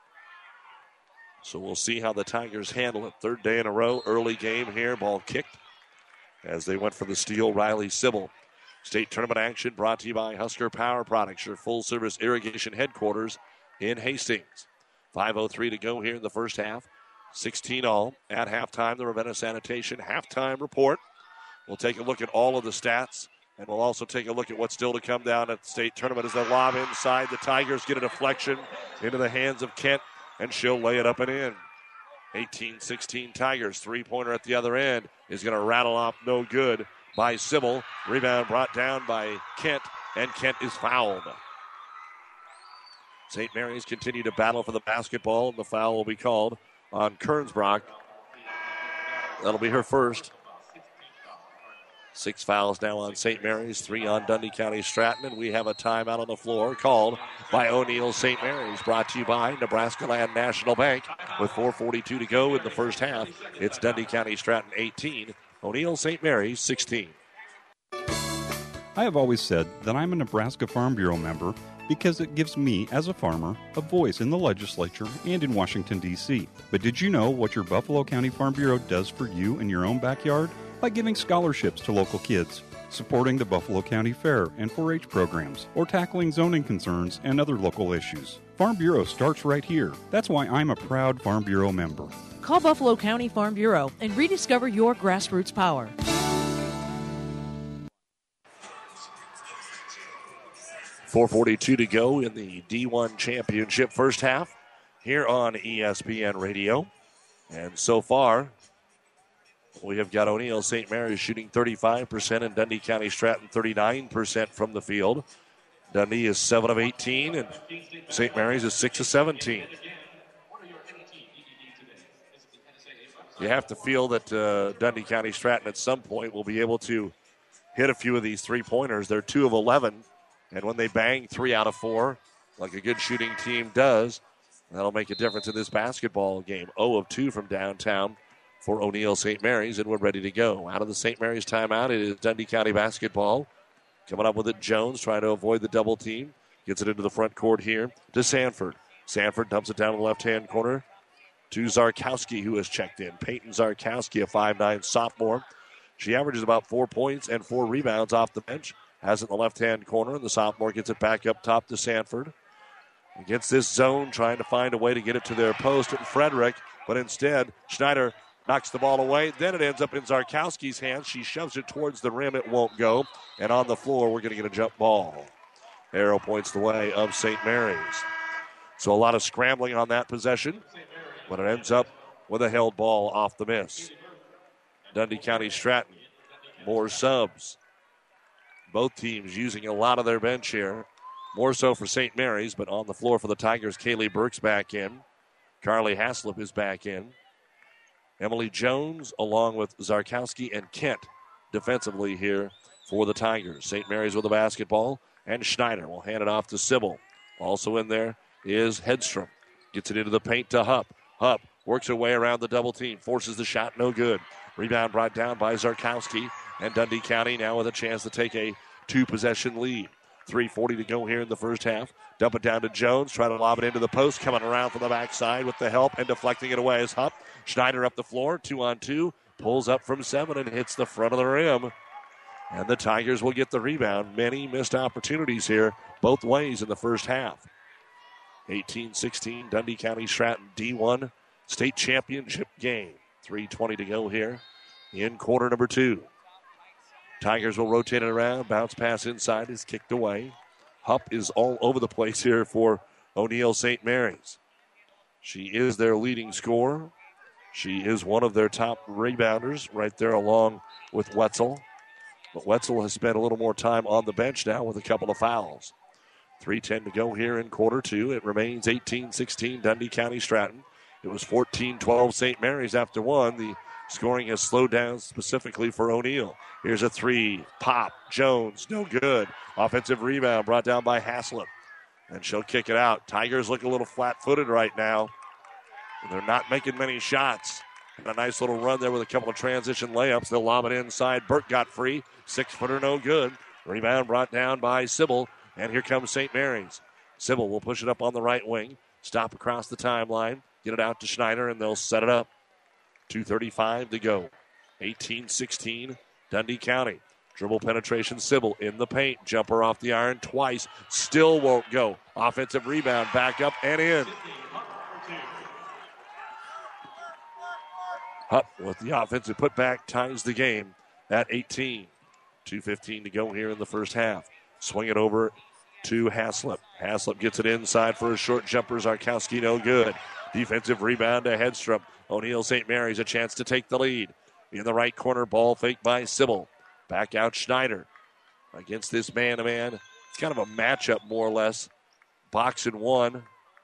So we'll see how the Tigers handle it. Third day in a row, early game here, ball kicked as they went for the steal. Riley Sybil. State tournament action brought to you by Husker Power Products, your full-service irrigation headquarters in Hastings. five oh three to go here in the first half. sixteen all. At halftime, the Ravenna Sanitation halftime report. We'll take a look at all of the stats, and we'll also take a look at what's still to come down at the state tournament as they lob inside. The Tigers get a deflection into the hands of Kent, and she'll lay it up and in. eighteen sixteen Tigers. Three-pointer at the other end is going to rattle off no good by Sybil. Rebound brought down by Kent, and Kent is fouled. Saint Mary's continue to battle for the basketball, and the foul will be called on Kernsbrock. That'll be her first. Six fouls now on Saint Mary's, three on Dundee County Stratton, and we have a timeout on the floor called by O'Neill Saint Mary's, brought to you by Nebraska Land National Bank. With four forty-two to go in the first half, it's Dundee County Stratton eighteen, O'Neill Saint Mary's sixteen. I have always said that I'm a Nebraska Farm Bureau member because it gives me, as a farmer, a voice in the legislature and in Washington, D C But did you know what your Buffalo County Farm Bureau does for you in your own backyard? By giving scholarships to local kids, supporting the Buffalo County Fair and four H programs, or tackling zoning concerns and other local issues. Farm Bureau starts right here. That's why I'm a proud Farm Bureau member. Call Buffalo County Farm Bureau and rediscover your grassroots power. four forty-two to go in the D one championship first half here on E S P N Radio. And so far, we have got O'Neill Saint Mary's shooting thirty-five percent and Dundee County Stratton thirty-nine percent from the field. Dundee is seven of eighteen and Saint Mary's is six of seventeen. You have to feel that uh, Dundee County Stratton at some point will be able to hit a few of these three-pointers. They're two of eleven. And when they bang three out of four, like a good shooting team does, that'll make a difference in this basketball game. zero of two from downtown for O'Neill Saint Mary's, and we're ready to go. Out of the Saint Mary's timeout, it is Dundee County basketball. Coming up with it, Jones trying to avoid the double team. Gets it into the front court here to Sanford. Sanford dumps it down to the left-hand corner to Zarkowski, who has checked in. Peyton Zarkowski, a five nine sophomore. She averages about four points and four rebounds off the bench. Has it in the left-hand corner, and the sophomore gets it back up top to Sanford. Against this zone, trying to find a way to get it to their post at Frederick, but instead, Schneider knocks the ball away. Then it ends up in Zarkowski's hands. She shoves it towards the rim. It won't go. And on the floor, we're going to get a jump ball. Arrow points the way of Saint Mary's. So a lot of scrambling on that possession, but it ends up with a held ball off the miss. Dundee County Stratton, more subs. Both teams using a lot of their bench here. More so for Saint Mary's, but on the floor for the Tigers, Kaylee Burke's back in. Carly Haslip is back in. Emily Jones along with Zarkowski and Kent defensively here for the Tigers. Saint Mary's with the basketball, and Schneider will hand it off to Sybil. Also in there is Hedstrom. Gets it into the paint to Hupp. Hupp works her way around the double team, forces the shot, no good. Rebound brought down by Zarkowski, and Dundee County now with a chance to take a two-possession lead. three forty to go here in the first half. Dump it down to Jones, try to lob it into the post, coming around from the backside with the help and deflecting it away is Hupp. Schneider up the floor, two on two, pulls up from seven and hits the front of the rim. And the Tigers will get the rebound. Many missed opportunities here, both ways in the first half. eighteen sixteen, Dundee County Stratton D one state championship game. three twenty to go here in quarter number two. Tigers will rotate it around. Bounce pass inside is kicked away. Hupp is all over the place here for O'Neill Saint Mary's. She is their leading scorer. She is one of their top rebounders right there along with Wetzel. But Wetzel has spent a little more time on the bench now with a couple of fouls. three ten to go here in quarter two. It remains eighteen sixteen Dundee County Stratton. It was fourteen twelve Saint Mary's after one. The scoring has slowed down specifically for O'Neill. Here's a three. Pop. Jones. No good. Offensive rebound brought down by Haslip. And she'll kick it out. Tigers look a little flat-footed right now. They're not making many shots. And a nice little run there with a couple of transition layups. They'll lob it inside. Burke got free. Six-footer, no good. Rebound brought down by Sybil. And here comes Saint Mary's. Sybil will push it up on the right wing. Stop across the timeline. Get it out to Schneider, and they'll set it up. two thirty-five to go. eighteen sixteen, Dundee County. Dribble penetration, Sybil in the paint. Jumper off the iron twice. Still won't go. Offensive rebound, back up and in. Hupp with the offensive putback ties the game at eighteen. two fifteen to go here in the first half. Swing it over to Haslip. Haslip gets it inside for a short jumper. Zarkowski no good. Defensive rebound to Hedstrom. O'Neill Saint Mary's a chance to take the lead. In the right corner, ball fake by Sybil. Back out Schneider against this man-to-man. It's kind of a matchup, more or less. Box and one.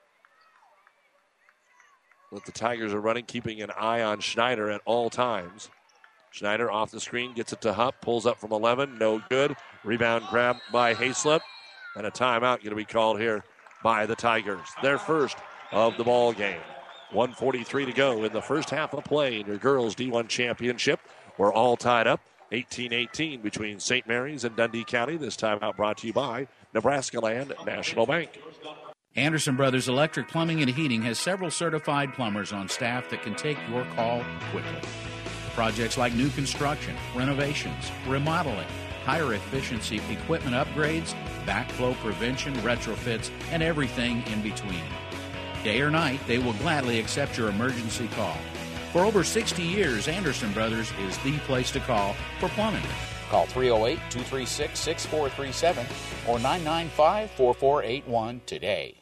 But the Tigers are running, keeping an eye on Schneider at all times. Schneider off the screen, gets it to Hupp, pulls up from eleven, no good. Rebound grab by Haslip, and a timeout going to be called here by the Tigers. Their first of the ball game. one forty-three to go in the first half of play in your girls D one championship. We're all tied up. eighteen eighteen between Saint Mary's and Dundee County. This timeout brought to you by Nebraska Land National Bank. Anderson Brothers Electric Plumbing and Heating has several certified plumbers on staff that can take your call quickly. Projects like new construction, renovations, remodeling, higher efficiency equipment upgrades, backflow prevention, retrofits, and everything in between. Day or night, they will gladly accept your emergency call. For over sixty years, Anderson Brothers is the place to call for plumbing. Call three oh eight, two three six, six four three seven or nine nine five, four four eight one today.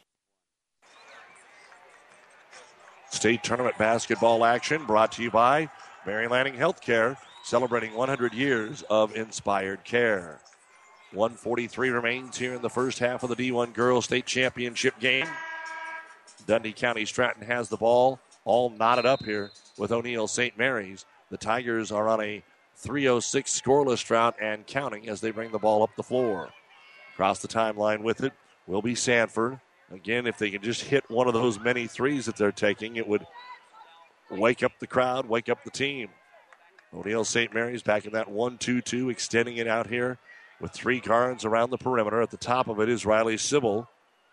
State tournament basketball action brought to you by Mary Lanning Healthcare, celebrating one hundred years of inspired care. one forty-three remains here in the first half of the D one Girls State Championship game. Dundee County Stratton has the ball all knotted up here with O'Neill Saint Mary's. The Tigers are on a three oh six scoreless drought and counting as they bring the ball up the floor. Across the timeline with it will be Sanford. Again, if they can just hit one of those many threes that they're taking, it would wake up the crowd, wake up the team. O'Neill Saint Mary's back in that one two two, extending it out here with three guards around the perimeter. At the top of it is Riley Sybil.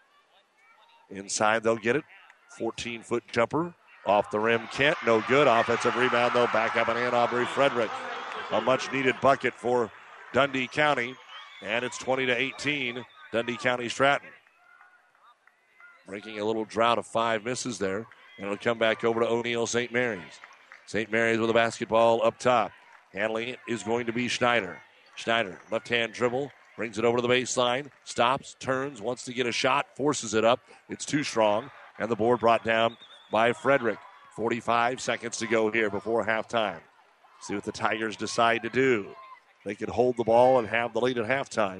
Inside, they'll get it. fourteen-foot jumper off the rim. Kent, no good. Offensive rebound, though. Back up and in, Aubrey Frederick. A much-needed bucket for Dundee County. And it's twenty to eighteen, Dundee County Stratton. Breaking a little drought of five misses there. And it'll come back over to O'Neill Saint Mary's. Saint Mary's with a basketball up top. Handling it is going to be Schneider. Schneider, left-hand dribble. Brings it over to the baseline, stops, turns, wants to get a shot, forces it up. It's too strong, and the board brought down by Frederick. forty-five seconds to go here before halftime. See what the Tigers decide to do. They could hold the ball and have the lead at halftime.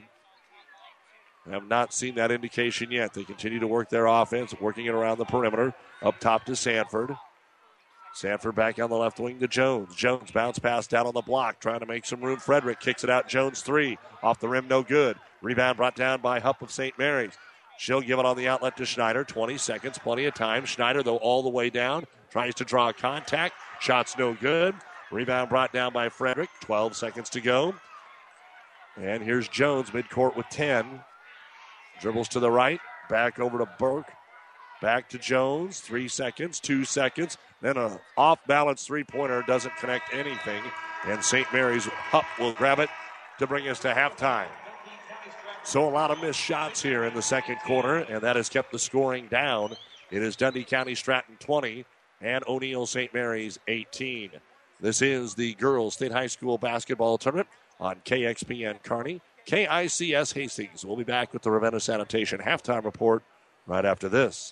I have not seen that indication yet. They continue to work their offense, working it around the perimeter. Up top to Sanford. Sanford back on the left wing to Jones. Jones bounce pass down on the block, trying to make some room. Frederick kicks it out. Jones three. Off the rim, no good. Rebound brought down by Hupp of Saint Mary's. She'll give it on the outlet to Schneider. twenty seconds, plenty of time. Schneider, though, all the way down. Tries to draw contact. Shot's no good. Rebound brought down by Frederick. twelve seconds to go. And here's Jones, midcourt with ten. Dribbles to the right. Back over to Burke. Back to Jones. Three seconds, two seconds. Then an off-balance three-pointer doesn't connect anything. And Saint Mary's Hupp will grab it to bring us to halftime. So a lot of missed shots here in the second quarter, and that has kept the scoring down. It is Dundee County Stratton twenty, and O'Neill Saint Mary's eighteen. This is the girls' state high school basketball tournament on K X P N Kearney, K I C S Hastings. We'll be back with the Ravenna Sanitation halftime report right after this.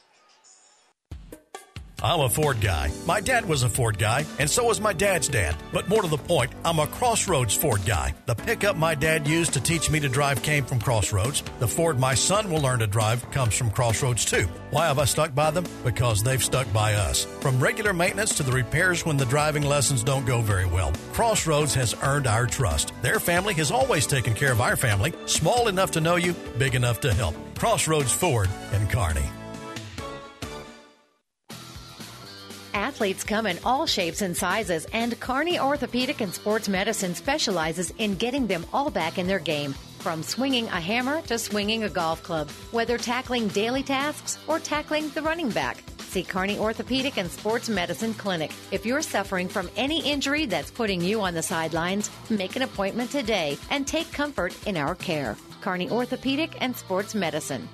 I'm a Ford guy. My dad was a Ford guy, and so was my dad's dad. But more to the point, I'm a Crossroads Ford guy. The pickup my dad used to teach me to drive came from Crossroads. The Ford my son will learn to drive comes from Crossroads too. Why have I stuck by them? Because they've stuck by us. From regular maintenance to the repairs when the driving lessons don't go very well, Crossroads has earned our trust. Their family has always taken care of our family, small enough to know you, big enough to help. Crossroads Ford in Kearney. Athletes come in all shapes and sizes, and Kearney Orthopedic and Sports Medicine specializes in getting them all back in their game. From swinging a hammer to swinging a golf club, whether tackling daily tasks or tackling the running back. See Kearney Orthopedic and Sports Medicine Clinic. If you're suffering from any injury that's putting you on the sidelines, make an appointment today and take comfort in our care. Kearney Orthopedic and Sports Medicine.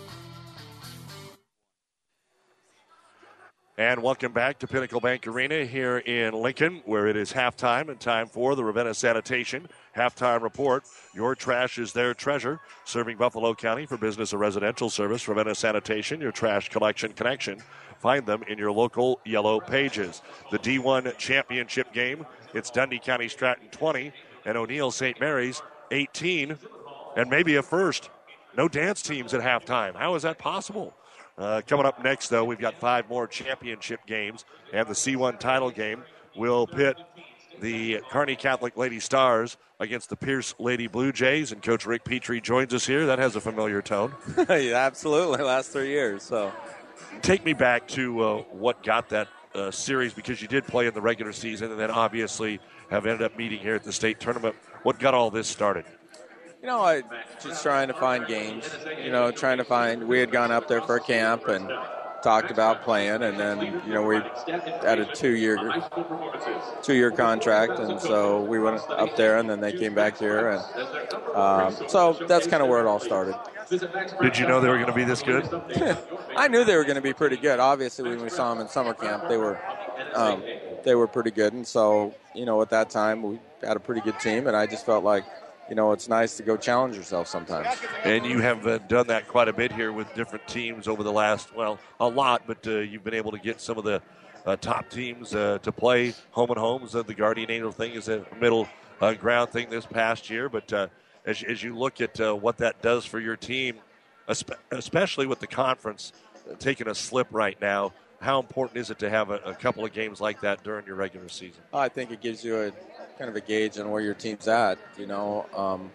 And welcome back to Pinnacle Bank Arena here in Lincoln, where it is halftime and time for the Ravenna Sanitation halftime report. Your trash is their treasure. Serving Buffalo County for business or residential service. Ravenna Sanitation, your trash collection connection. Find them in your local yellow pages. The D one championship game, it's Dundee County Stratton twenty and O'Neill Saint Mary's eighteen, and maybe a first. No dance teams at halftime. How is that possible? Uh, coming up next, though, we've got five more championship games, and the C one title game will pit the Kearney Catholic Lady Stars against the Pierce Lady Blue Jays, and Coach Rick Petrie joins us here. That has a familiar tone. Yeah, absolutely, last three years. So, take me back to uh, what got that uh, series, because you did play in the regular season and then obviously have ended up meeting here at the state tournament. What got all this started? You know, I just trying to find games, you know, trying to find, we had gone up there for a camp and talked about playing, and then, you know, we had a two-year two-year contract, and so we went up there, and then they came back here, and um, so that's kind of where it all started. Did you know they were going to be this good? I knew they were going to be pretty good. Obviously, when we saw them in summer camp, they were um, they were pretty good, and so, you know, at that time, we had a pretty good team, and I just felt like, you know, it's nice to go challenge yourself sometimes. And you have uh, done that quite a bit here with different teams over the last, well, a lot, but uh, you've been able to get some of the uh, top teams uh, to play home and homes. Uh, the Guardian Angel thing is a middle uh, ground thing this past year, but uh, as, as you look at uh, what that does for your team, especially with the conference uh, taking a slip right now, how important is it to have a, a couple of games like that during your regular season? I think it gives you a kind of a gauge on where your team's at. You know, um,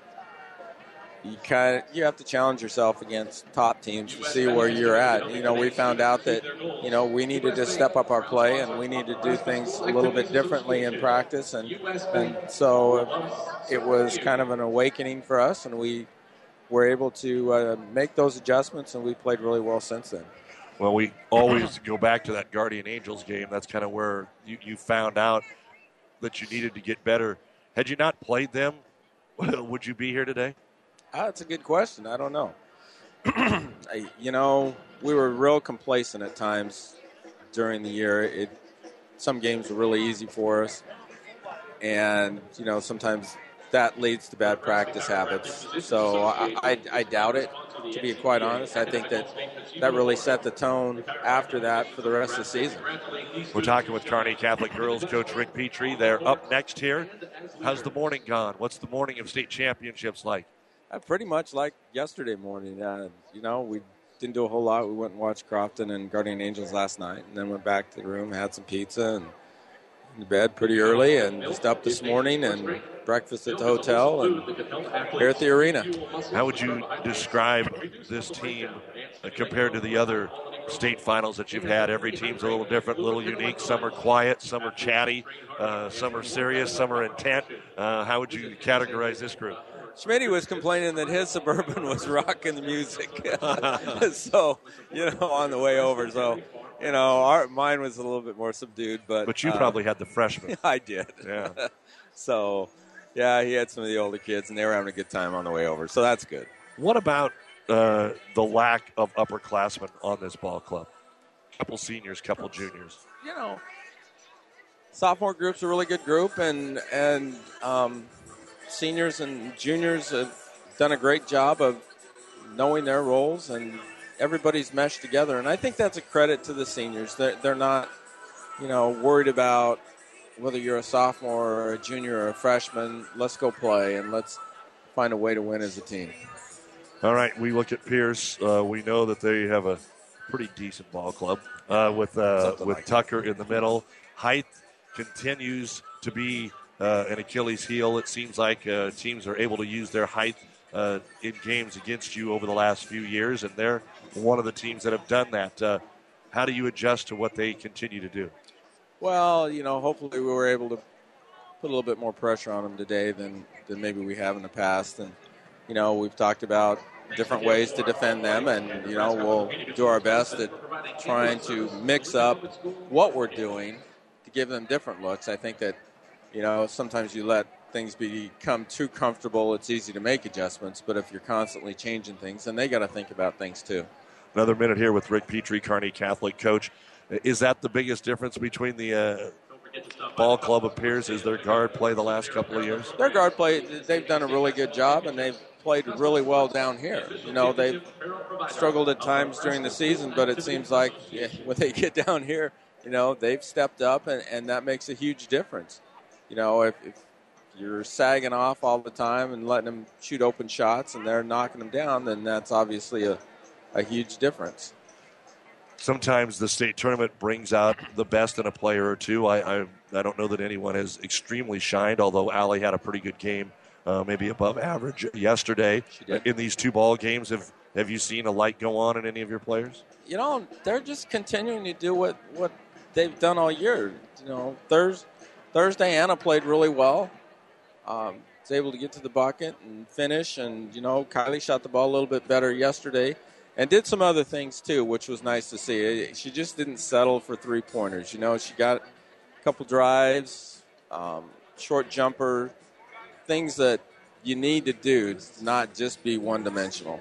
you kind of you have to challenge yourself against top teams to see where you're at. You know, we found out that, you know, we needed to step up our play and we need to do things a little bit differently in practice, and and so it was kind of an awakening for us, and we were able to uh, make those adjustments, and we played really well since then. Well, we always go back to that Guardian Angels game. That's kind of where you, you found out that you needed to get better. Had you not played them, would you be here today? Uh, that's a good question. I don't know. I, you know, we were real complacent at times during the year. It, some games were really easy for us. And, you know, sometimes that leads to bad practice habits. So I, I, I doubt it, to be quite honest. I think that that really set the tone after that for the rest of the season. We're talking with Kearney Catholic girls coach Rick Petrie. They're up next here. How's the morning gone? What's the morning of state championships like? Uh, pretty much like yesterday morning. Uh, you know, we didn't do a whole lot. We went and watched Crofton and Guardian Angels last night, and then went back to the room, had some pizza, and in bed pretty early, and just up this morning and breakfast at the hotel and here at the arena. How would you describe this team uh, compared to the other state finals that you've had? Every team's a little different, a little unique. Some are quiet, some are chatty, uh, some are serious, some are intent. Uh, how would you categorize this group? Schmitty was complaining that his Suburban was rocking the music. So, you know, on the way over. So, you know, our mine was a little bit more subdued. But But you uh, probably had the freshmen. I did. Yeah. So, yeah, he had some of the older kids, and they were having a good time on the way over. So that's good. What about uh, the lack of upperclassmen on this ball club? Couple seniors, couple juniors. You know, sophomore group's a really good group, and and um, seniors and juniors have done a great job of knowing their roles, and everybody's meshed together. And I think that's a credit to the seniors. They're, they're not, you know, worried about whether you're a sophomore or a junior or a freshman. Let's go play, and let's find a way to win as a team. All right, we look at Pierce. Uh, we know that they have a pretty decent ball club uh, with uh, with like Tucker that. in the middle. Height continues to be uh, an Achilles heel. It seems like uh, teams are able to use their height uh, in games against you over the last few years, and they're one of the teams that have done that. Uh, how do you adjust to what they continue to do? Well, you know, hopefully we were able to put a little bit more pressure on them today than, than maybe we have in the past. And, you know, we've talked about different ways to defend them, and, you know, we'll do our best at trying to mix up what we're doing to give them different looks. I think that, you know, sometimes you let things become too comfortable, it's easy to make adjustments, but if you're constantly changing things, then they got to think about things too. Another minute here with Rick Petrie, Kearney Catholic coach. Is that the biggest difference between the uh, ball club of Pierce? Is their guard play the last couple of years? Their guard play, they've done a really good job, and they've played really well down here. You know, they've struggled at times during the season, but it seems like yeah, when they get down here, you know, they've stepped up, and, and that makes a huge difference. You know, if, if you're sagging off all the time and letting them shoot open shots and they're knocking them down, then that's obviously a, a huge difference. Sometimes the state tournament brings out the best in a player or two. I I, I don't know that anyone has extremely shined, although Allie had a pretty good game, uh, maybe above average yesterday. She did. In these two ball games, have, have you seen a light go on in any of your players? You know, they're just continuing to do what, what they've done all year. You know, Thursday, Thursday Anna played really well. Um, was able to get to the bucket and finish, and, you know, Kylie shot the ball a little bit better yesterday. And did some other things, too, which was nice to see. She just didn't settle for three-pointers. You know, she got a couple drives, um, short jumper, things that you need to do, not just be one-dimensional.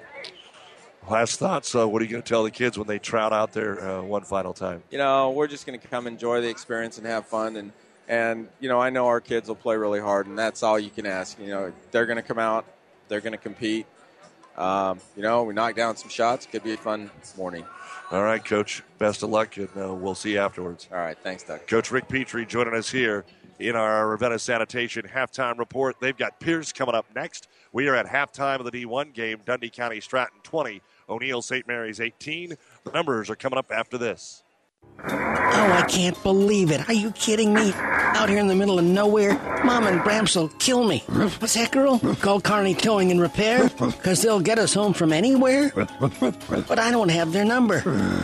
Last thoughts, uh, what are you going to tell the kids when they trout out there uh, one final time? You know, we're just going to come enjoy the experience and have fun. And, and, you know, I know our kids will play really hard, and that's all you can ask. You know, they're going to come out. They're going to compete. Um, you know, we knocked down some shots. It could be a fun morning. All right, Coach. Best of luck, and uh, we'll see you afterwards. All right. Thanks, Doug. Coach Rick Petrie joining us here in our Ravenna Sanitation halftime report. They've got Pierce coming up next. We are at halftime of the D one game. Dundee County Stratton twenty, O'Neill Saint Mary's eighteen. The numbers are coming up after this. Oh, I can't believe it. Are you kidding me? Out here in the middle of nowhere, Mom and Bramps will kill me. What's that, girl? Call Kearney Towing and Repair? Because they'll get us home from anywhere? But I don't have their number.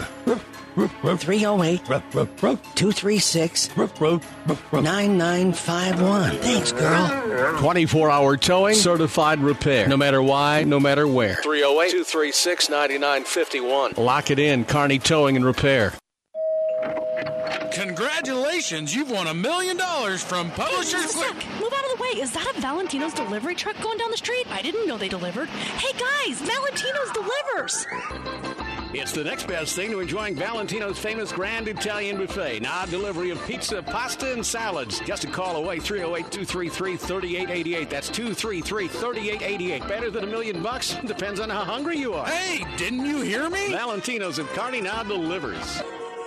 three oh eight, two three six, nine nine five one. Thanks, girl. twenty-four hour towing, certified repair. No matter why, no matter where. three oh eight, two three six, nine nine five one. Lock it in, Kearney Towing and Repair. Congratulations, you've won a million dollars from Publishers Clear. Move out of the way. Is that a Valentino's delivery truck going down the street? I didn't know they delivered. Hey, guys, Valentino's delivers. It's the next best thing to enjoying Valentino's famous Grand Italian Buffet. Now delivery of pizza, pasta, and salads. Just a call away, three oh eight, two three three, three eight eight eight. That's two three three, three eight eight eight. Better than a million bucks? Depends on how hungry you are. Hey, didn't you hear me? Valentino's at Kearney now delivers.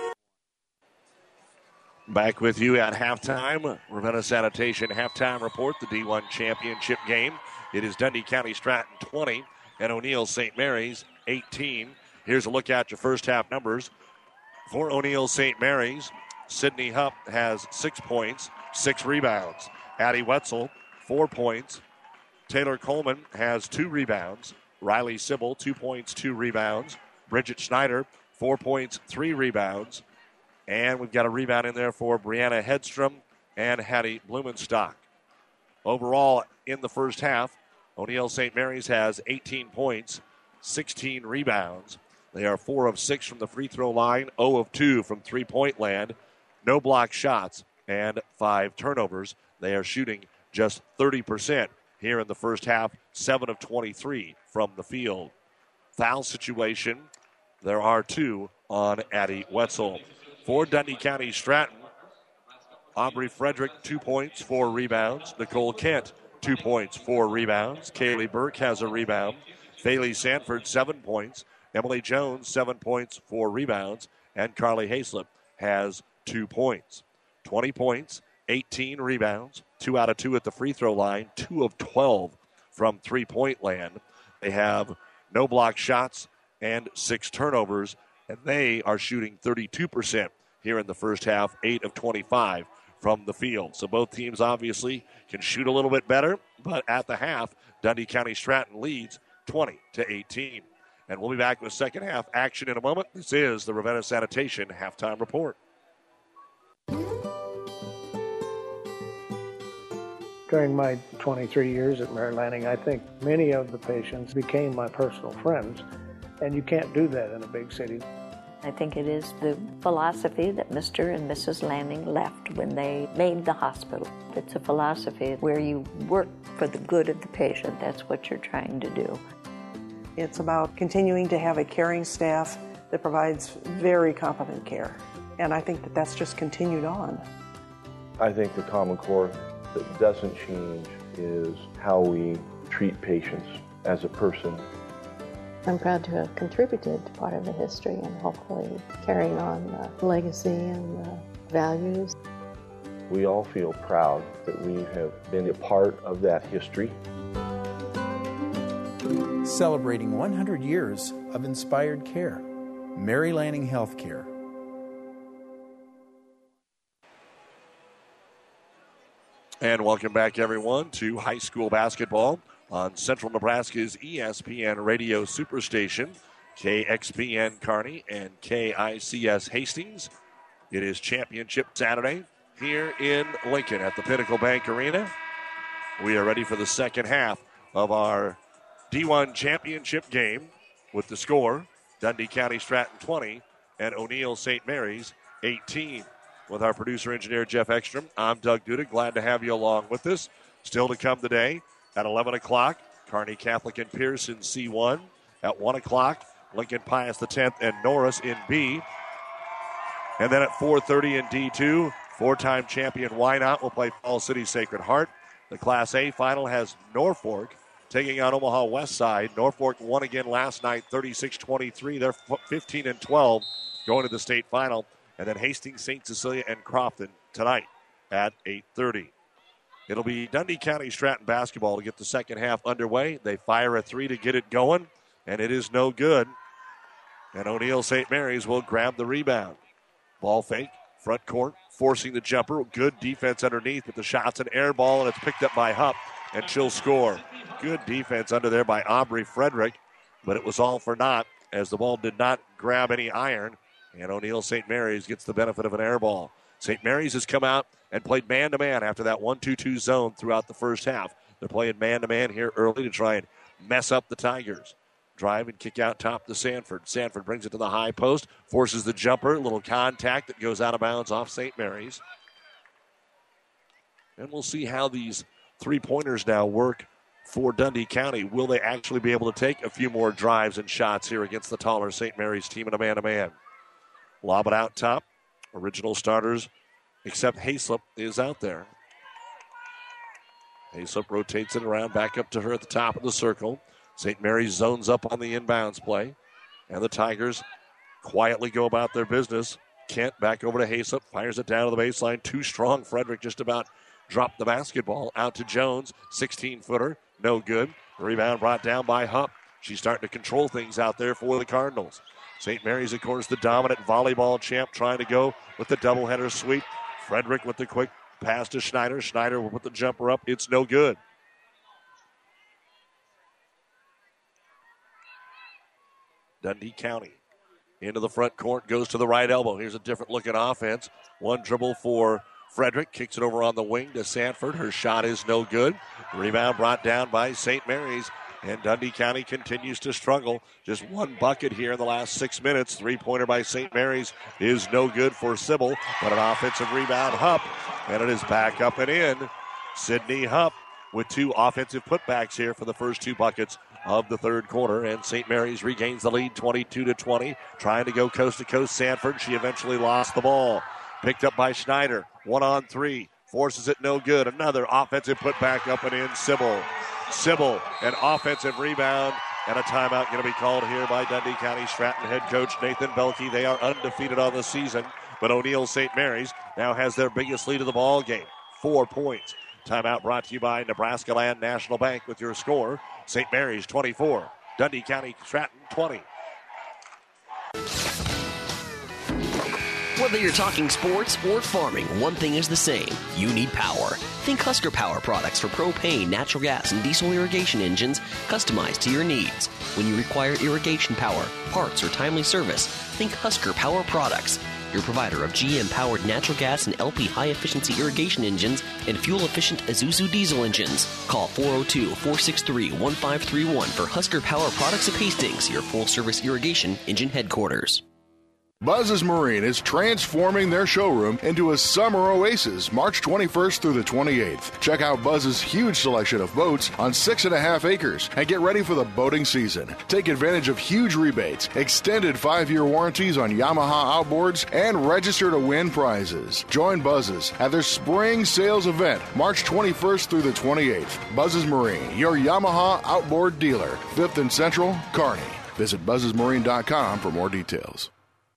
Back with you at halftime. Ravenna Sanitation halftime report, the D one championship game. It is Dundee County Stratton twenty and O'Neill Saint Mary's eighteen. Here's a look at your first half numbers. For O'Neill Saint Mary's, Sydney Hupp has six points, six rebounds. Addie Wetzel, four points. Taylor Coleman has two rebounds. Riley Sybil, two points, two rebounds. Bridget Schneider, four points, three rebounds. And we've got a rebound in there for Brianna Hedstrom and Hattie Blumenstock. Overall, in the first half, O'Neill Saint Mary's has eighteen points, sixteen rebounds. They are four of six from the free throw line, zero of two from three-point land, no block shots, and five turnovers. They are shooting just thirty percent here in the first half, seven of twenty-three from the field. Foul situation, there are two on Addie Wetzel. For Dundee County Stratton, Aubrey Frederick, two points, four rebounds. Nicole Kent, two points, four rebounds. Kaylee Burke has a rebound. Bailey Sanford, seven points. Emily Jones, seven points, four rebounds. And Carly Hayslip has two points. twenty points, eighteen rebounds, two out of two at the free throw line, two of twelve from three-point land. They have no block shots and six turnovers, and they are shooting thirty-two percent here in the first half, eight of twenty-five from the field. So both teams obviously can shoot a little bit better, but at the half, Dundee County Stratton leads twenty to eighteen. And we'll be back with second half action in a moment. This is the Ravenna Sanitation Halftime Report. During my twenty-three years at Mary Lanning, I think many of the patients became my personal friends, and you can't do that in a big city. I think it is the philosophy that Mister and Missus Lanning left when they made the hospital. It's a philosophy where you work for the good of the patient. That's what you're trying to do. It's about continuing to have a caring staff that provides very competent care, and I think that that's just continued on. I think the common core that doesn't change is how we treat patients as a person. I'm proud to have contributed to part of the history and hopefully carrying on the legacy and the values. We all feel proud that we have been a part of that history. Celebrating one hundred years of inspired care. Mary Lanning Healthcare. And welcome back, everyone, to high school basketball on Central Nebraska's E S P N Radio Superstation, K X P N Kearney and K I C S Hastings. It is Championship Saturday here in Lincoln at the Pinnacle Bank Arena. We are ready for the second half of our D one championship game with the score, Dundee County Stratton twenty and O'Neill Saint Mary's eighteen. With our producer-engineer Jeff Ekstrom, I'm Doug Duda. Glad to have you along with us. Still to come today at eleven o'clock, Kearney Catholic and Pearson C one. At one o'clock, Lincoln Pius X and Norris in B. And then at four thirty in D two, four-time champion Wynot will play Falls City Sacred Heart. The Class A final has Norfolk taking on Omaha West Side. Norfolk won again last night, thirty-six twenty-three. They're fifteen and twelve going to the state final. And then Hastings, Saint Cecilia, and Crofton tonight at eight thirty. It'll be Dundee County Stratton basketball to get the second half underway. They fire a three to get it going, and it is no good. And O'Neill Saint Mary's will grab the rebound. Ball fake, front court, forcing the jumper. Good defense underneath, but the shot's an air ball, and it's picked up by Hupp, and she'll score. Good defense under there by Aubrey Frederick, but it was all for naught as the ball did not grab any iron. And O'Neill Saint Mary's gets the benefit of an air ball. Saint Mary's has come out and played man-to-man after that one two two zone throughout the first half. They're playing man-to-man here early to try and mess up the Tigers. Drive and kick out top to Sanford. Sanford brings it to the high post, forces the jumper, little contact that goes out of bounds off Saint Mary's. And we'll see how these three-pointers now work for Dundee County. Will they actually be able to take a few more drives and shots here against the taller Saint Mary's team in a man-to-man? Lob it out top. Original starters, except Hayslip, is out there. Hayslip rotates it around back up to her at the top of the circle. Saint Mary's zones up on the inbounds play. And the Tigers quietly go about their business. Kent back over to Hayslip, fires it down to the baseline. Too strong. Frederick just about dropped the basketball. Out to Jones, sixteen-footer, no good. Rebound brought down by Hupp. She's starting to control things out there for the Cardinals. Saint Mary's, of course, the dominant volleyball champ, trying to go with the doubleheader sweep. Frederick with the quick pass to Schneider. Schneider will put the jumper up. It's no good. Dundee County into the front court, goes to the right elbow. Here's a different looking offense. One dribble for Frederick, kicks it over on the wing to Sanford. Her shot is no good. Rebound brought down by Saint Mary's. And Dundee County continues to struggle. Just one bucket here in the last six minutes. Three-pointer by Saint Mary's is no good for Sybil, but an offensive rebound, Hupp. And it is back up and in. Sydney Hupp with two offensive putbacks here for the first two buckets of the third quarter, and Saint Mary's regains the lead twenty-two to twenty, trying to go coast to coast. Sanford, she eventually lost the ball. Picked up by Schneider, one on three, forces it no good. Another offensive putback up and in. Sybil. Sybil, an offensive rebound, and a timeout going to be called here by Dundee County Stratton head coach Nathan Belkey. They are undefeated on the season, but O'Neill Saint Mary's now has their biggest lead of the ball game, four points. Timeout brought to you by Nebraska Land National Bank with your score, Saint Mary's twenty-four, Dundee County Stratton twenty. Whether you're talking sports or farming, one thing is the same. You need power. Think Husker Power products for propane, natural gas, and diesel irrigation engines customized to your needs. When you require irrigation power, parts, or timely service, think Husker Power products. Your provider of G M-powered natural gas and L P high-efficiency irrigation engines and fuel-efficient Isuzu diesel engines. Call four oh two, four six three, one five three one for Husker Power Products of Hastings, your full-service irrigation engine headquarters. Buzz's Marine is transforming their showroom into a summer oasis March twenty-first through the twenty-eighth. Check out Buzz's huge selection of boats on six and a half acres and get ready for the boating season. Take advantage of huge rebates, extended five-year warranties on Yamaha outboards, and register to win prizes. Join Buzz's at their spring sales event March twenty-first through the twenty-eighth. Buzz's Marine, your Yamaha outboard dealer, fifth and Central, Kearney. Visit buzzes marine dot com for more details.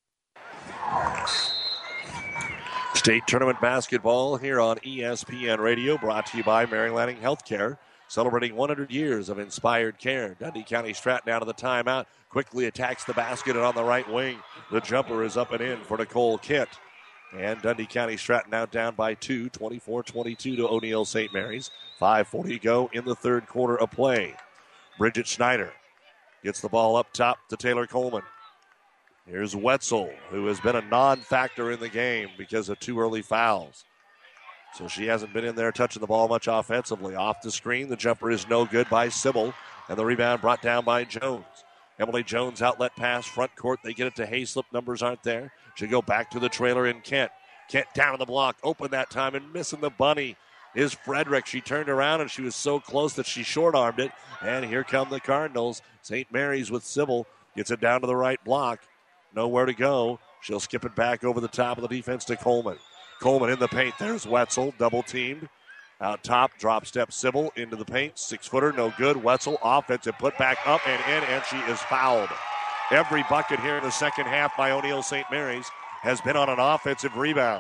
State Tournament basketball here on E S P N Radio, brought to you by Mary Lanning Healthcare, celebrating one hundred years of inspired care. Dundee County Stratton out of the timeout, quickly attacks the basket, and on the right wing, the jumper is up and in for Nicole Kent. And Dundee County Stratton now down by two, twenty-four twenty-two to O'Neill Saint Mary's. five forty to go in the third quarter of play. Bridget Schneider gets the ball up top to Taylor Coleman. Here's Wetzel, who has been a non-factor in the game because of two early fouls. So she hasn't been in there touching the ball much offensively. Off the screen, the jumper is no good by Sybil, and the rebound brought down by Jones. Emily Jones outlet pass, front court. They get it to Hayslip. Numbers aren't there. She'll go back to the trailer in Kent. Kent down on the block, open that time, and missing the bunny is Frederick. She turned around, and she was so close that she short-armed it. And here come the Cardinals. Saint Mary's with Sybil. Gets it down to the right block. Nowhere to go. She'll skip it back over the top of the defense to Coleman. Coleman in the paint. There's Wetzel, double teamed. Out top, drop step Sybil into the paint. Six-footer, no good. Wetzel, offensive, put back up and in, and she is fouled. Every bucket here in the second half by O'Neill Saint Mary's has been on an offensive rebound.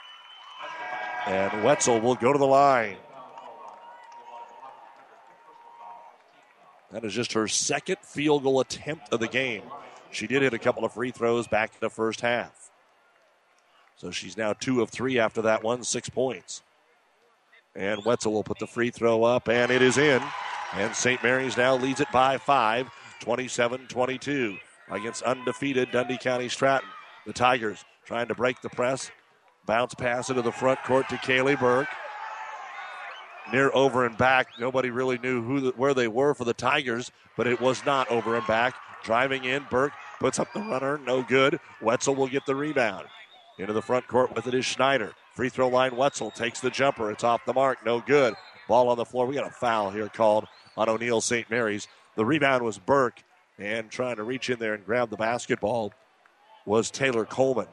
And Wetzel will go to the line. That is just her second field goal attempt of the game. She did hit a couple of free throws back in the first half. So she's now two of three after that one, six points. And Wetzel will put the free throw up, and it is in. And Saint Mary's now leads it by five, twenty-seven twenty-two, against undefeated Dundee County Stratton. The Tigers trying to break the press. Bounce pass into the front court to Kaylee Burke. Near over and back. Nobody really knew who the, where they were for the Tigers, but it was not over and back. Driving in, Burke puts up the runner, no good. Wetzel will get the rebound. Into the front court with it is Schneider. Free throw line, Wetzel takes the jumper. It's off the mark, no good. Ball on the floor. We got a foul here called on O'Neill Saint Mary's. The rebound was Burke, and trying to reach in there and grab the basketball was Taylor Coleman.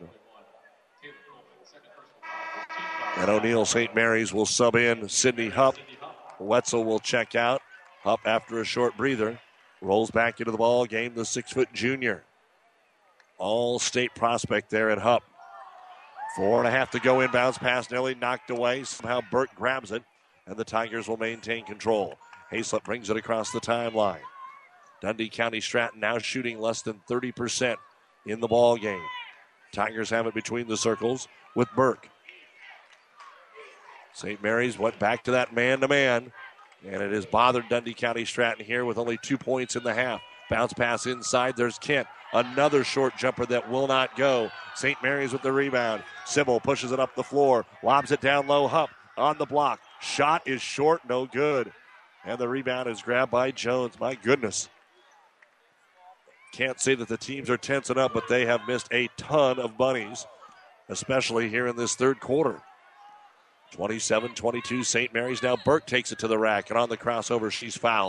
And O'Neill Saint Mary's will sub in Sydney Hupp. Wetzel will check out. Hupp, after a short breather, rolls back into the ball game, the six-foot junior. All-state prospect there at Hupp. Four and a half to go. Inbounds pass nearly knocked away. Somehow Burke grabs it, and the Tigers will maintain control. Hayslip brings it across the timeline. Dundee County Stratton now shooting less than thirty percent in the ball game. Tigers have it between the circles with Burke. Saint Mary's went back to that man-to-man, and it has bothered Dundee County Stratton here with only two points in the half. Bounce pass inside. There's Kent. Another short jumper that will not go. Saint Mary's with the rebound. Sybil pushes it up the floor. Lobs it down low. Hupp on the block. Shot is short. No good. And the rebound is grabbed by Jones. My goodness. Can't say that the teams are tensing up, but they have missed a ton of bunnies, especially here in this third quarter. twenty-seven twenty-two, Saint Mary's now. Burke takes it to the rack, and on the crossover, she's fouled.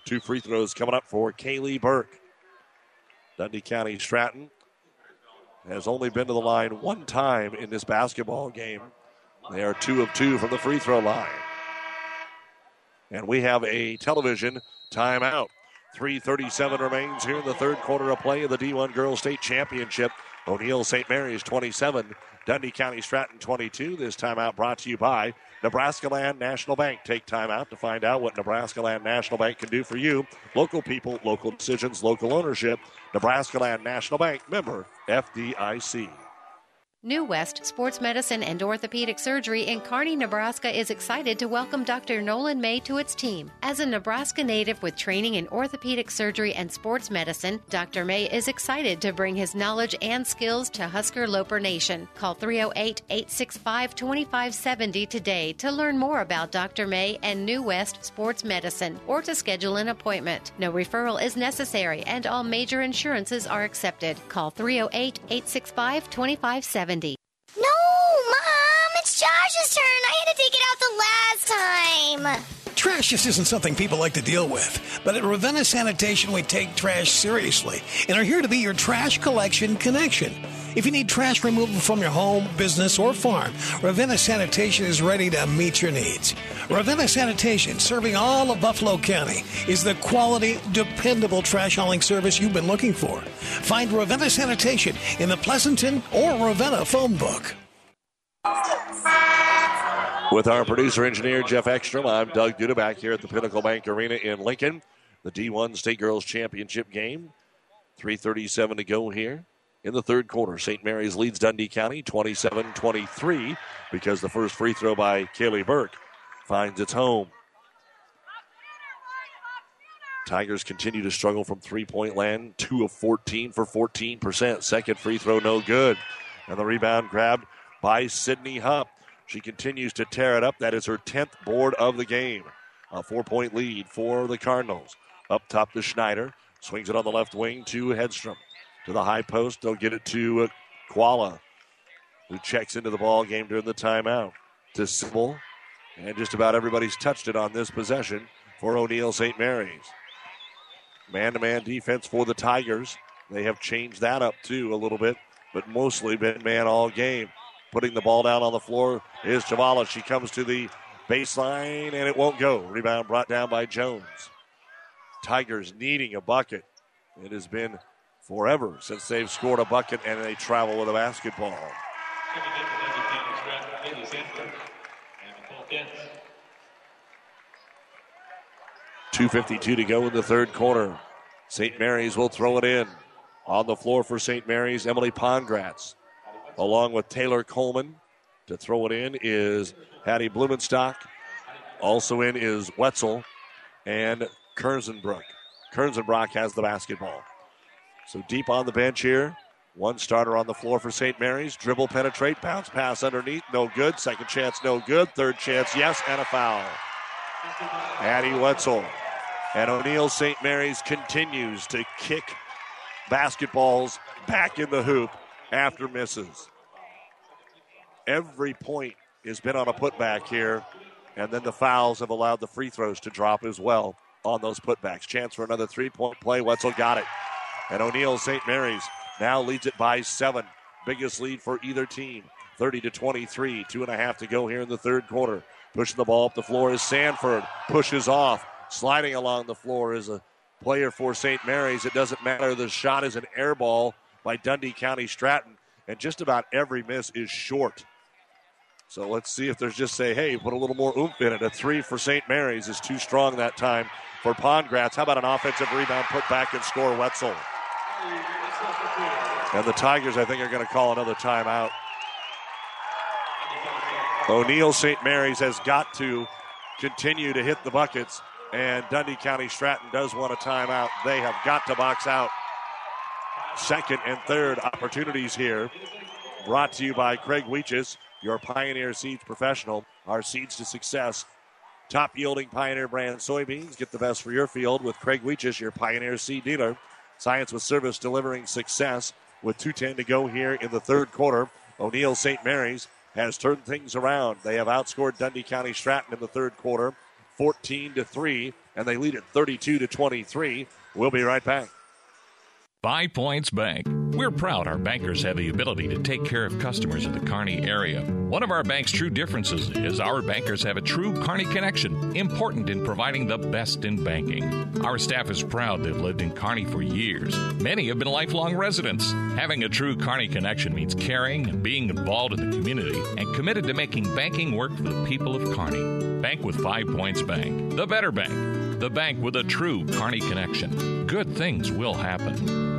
Two free throws coming up for Kaylee Burke. Dundee County Stratton has only been to the line one time in this basketball game. They are two of two from the free throw line. And we have a television timeout. three thirty-seven remains here in the third quarter of play of the D one Girls State Championship. O'Neill Saint Mary's twenty-seven, Dundee County Stratton twenty-two. This timeout brought to you by Nebraska Land National Bank. Take time out to find out what Nebraska Land National Bank can do for you. Local people, local decisions, local ownership. Nebraska Land National Bank, member F D I C. New West Sports Medicine and Orthopedic Surgery in Kearney, Nebraska is excited to welcome Doctor Nolan May to its team. As a Nebraska native with training in orthopedic surgery and sports medicine, Doctor May is excited to bring his knowledge and skills to Husker Loper Nation. Call three oh eight, eight six five, two five seven oh today to learn more about Doctor May and New West Sports Medicine or to schedule an appointment. No referral is necessary and all major insurances are accepted. Call three oh eight, eight six five, two five seven oh. No, Mom! It's Josh's turn! I had to take it out the last time! Trash just isn't something people like to deal with. But at Ravenna Sanitation, we take trash seriously and are here to be your trash collection connection. If you need trash removal from your home, business, or farm, Ravenna Sanitation is ready to meet your needs. Ravenna Sanitation, serving all of Buffalo County, is the quality, dependable trash hauling service you've been looking for. Find Ravenna Sanitation in the Pleasanton or Ravenna phone book. With our producer-engineer, Jeff Ekstrom, I'm Doug Duda back here at the Pinnacle Bank Arena in Lincoln. The D one State Girls Championship game. three thirty-seven to go here in the third quarter. Saint Mary's leads Dundee County twenty-seven twenty-three because the first free throw by Kaylee Burke finds its home. Tigers continue to struggle from three-point land. two of fourteen for fourteen percent. Second free throw no good. And the rebound grabbed by Sydney Hupp. She continues to tear it up. That is her tenth board of the game. A four-point lead for the Cardinals. Up top to Schneider. Swings it on the left wing to Hedstrom. To the high post. They'll get it to uh, Koala, who checks into the ball game during the timeout. To Sybil. And just about everybody's touched it on this possession for O'Neill Saint Mary's. Man-to-man defense for the Tigers. They have changed that up, too, a little bit, but mostly been man all game. Putting the ball down on the floor is Chavala. She comes to the baseline, and it won't go. Rebound brought down by Jones. Tigers needing a bucket. It has been forever since they've scored a bucket, and they travel with a basketball. two fifty-two to go in the third quarter. Saint Mary's will throw it in. On the floor for Saint Mary's, Emily Pongratz. Along with Taylor Coleman. To throw it in is Hattie Blumenstock. Also in is Wetzel and Kersenbrook. Kersenbrock has the basketball. So deep on the bench here. One starter on the floor for Saint Mary's. Dribble, penetrate, bounce pass underneath. No good. Second chance, no good. Third chance, yes, and a foul. Addie Wetzel. And O'Neill Saint Mary's continues to kick basketballs back in the hoop after misses. Every point has been on a putback here, and then the fouls have allowed the free throws to drop as well on those putbacks. Chance for another three-point play. Wetzel got it. And O'Neill Saint Mary's now leads it by seven. Biggest lead for either team, thirty to twenty-three. Two and a half to go here in the third quarter. Pushing the ball up the floor is Sanford. Pushes off. Sliding along the floor is a player for Saint Mary's. It doesn't matter. The shot is an air ball by Dundee County Stratton. And just about every miss is short. So let's see if there's just say, hey, put a little more oomph in it. A three for Saint Mary's is too strong that time for Pongratz. How about an offensive rebound, put back and score Wetzel? And the Tigers, I think, are going to call another timeout. O'Neill Saint Mary's has got to continue to hit the buckets, and Dundee County Stratton does want a timeout. They have got to box out. Second and third opportunities here. Brought to you by Craig Weeches, your Pioneer Seeds professional. Our seeds to success. Top yielding Pioneer brand soybeans. Get the best for your field with Craig Weeches, your Pioneer seed dealer. Science with service delivering success with two ten to go here in the third quarter. O'Neill Saint Mary's has turned things around. They have outscored Dundee County Stratton in the third quarter, fourteen to three, and they lead it thirty-two to twenty-three. We'll be right back. Five Points Bank. We're proud our bankers have the ability to take care of customers in the Kearney area. One of our bank's true differences is our bankers have a true Kearney connection, important in providing the best in banking. Our staff is proud they've lived in Kearney for years. Many have been lifelong residents. Having a true Kearney connection means caring and being involved in the community and committed to making banking work for the people of Kearney. Bank with Five Points Bank. The better bank. The bank with a true Kearney connection. Good things will happen.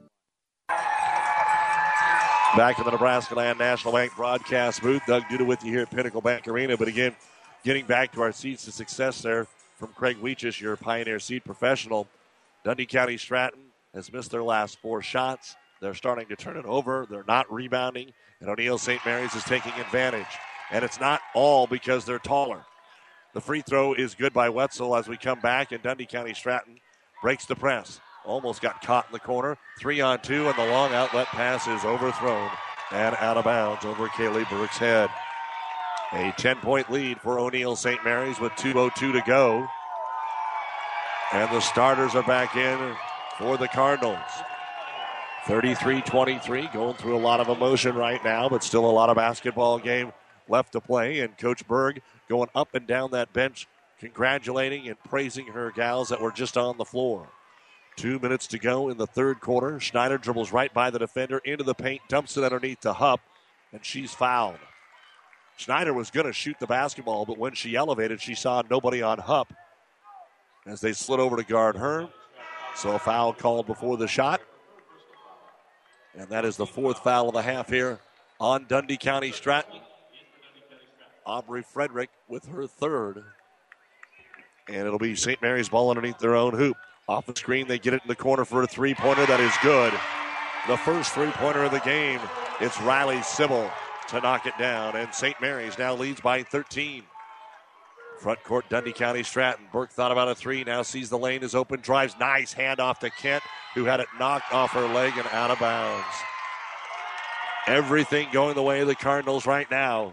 Back in the Nebraska Land National Bank broadcast booth. Doug Duda with you here at Pinnacle Bank Arena. But again, getting back to our seeds to success there from Craig Weechish, your Pioneer seed professional. Dundee County Stratton has missed their last four shots. They're starting to turn it over. They're not rebounding. And O'Neill Saint Mary's is taking advantage. And it's not all because they're taller. The free throw is good by Wetzel as we come back. And Dundee County Stratton breaks the press. Almost got caught in the corner. Three on two, and the long outlet pass is overthrown and out of bounds over Kaylee Burke's head. A ten-point lead for O'Neill Saint Mary's with two oh two to go. And the starters are back in for the Cardinals. thirty-three twenty-three, going through a lot of emotion right now, but still a lot of basketball game left to play. And Coach Berg going up and down that bench, congratulating and praising her gals that were just on the floor. Two minutes to go in the third quarter. Schneider dribbles right by the defender into the paint, dumps it underneath to Hupp, and she's fouled. Schneider was going to shoot the basketball, but when she elevated, she saw nobody on Hupp as they slid over to guard her. So a foul called before the shot. And that is the fourth foul of the half here on Dundee County Stratton. Aubrey Frederick with her third. And it'll be Saint Mary's ball underneath their own hoop. Off the screen, they get it in the corner for a three-pointer. That is good. The first three-pointer of the game. It's Riley Sybil to knock it down. And Saint Mary's now leads by thirteen. Front court, Dundee County Stratton. Burke thought about a three. Now sees the lane is open. Drives. Nice handoff to Kent, who had it knocked off her leg and out of bounds. Everything going the way of the Cardinals right now.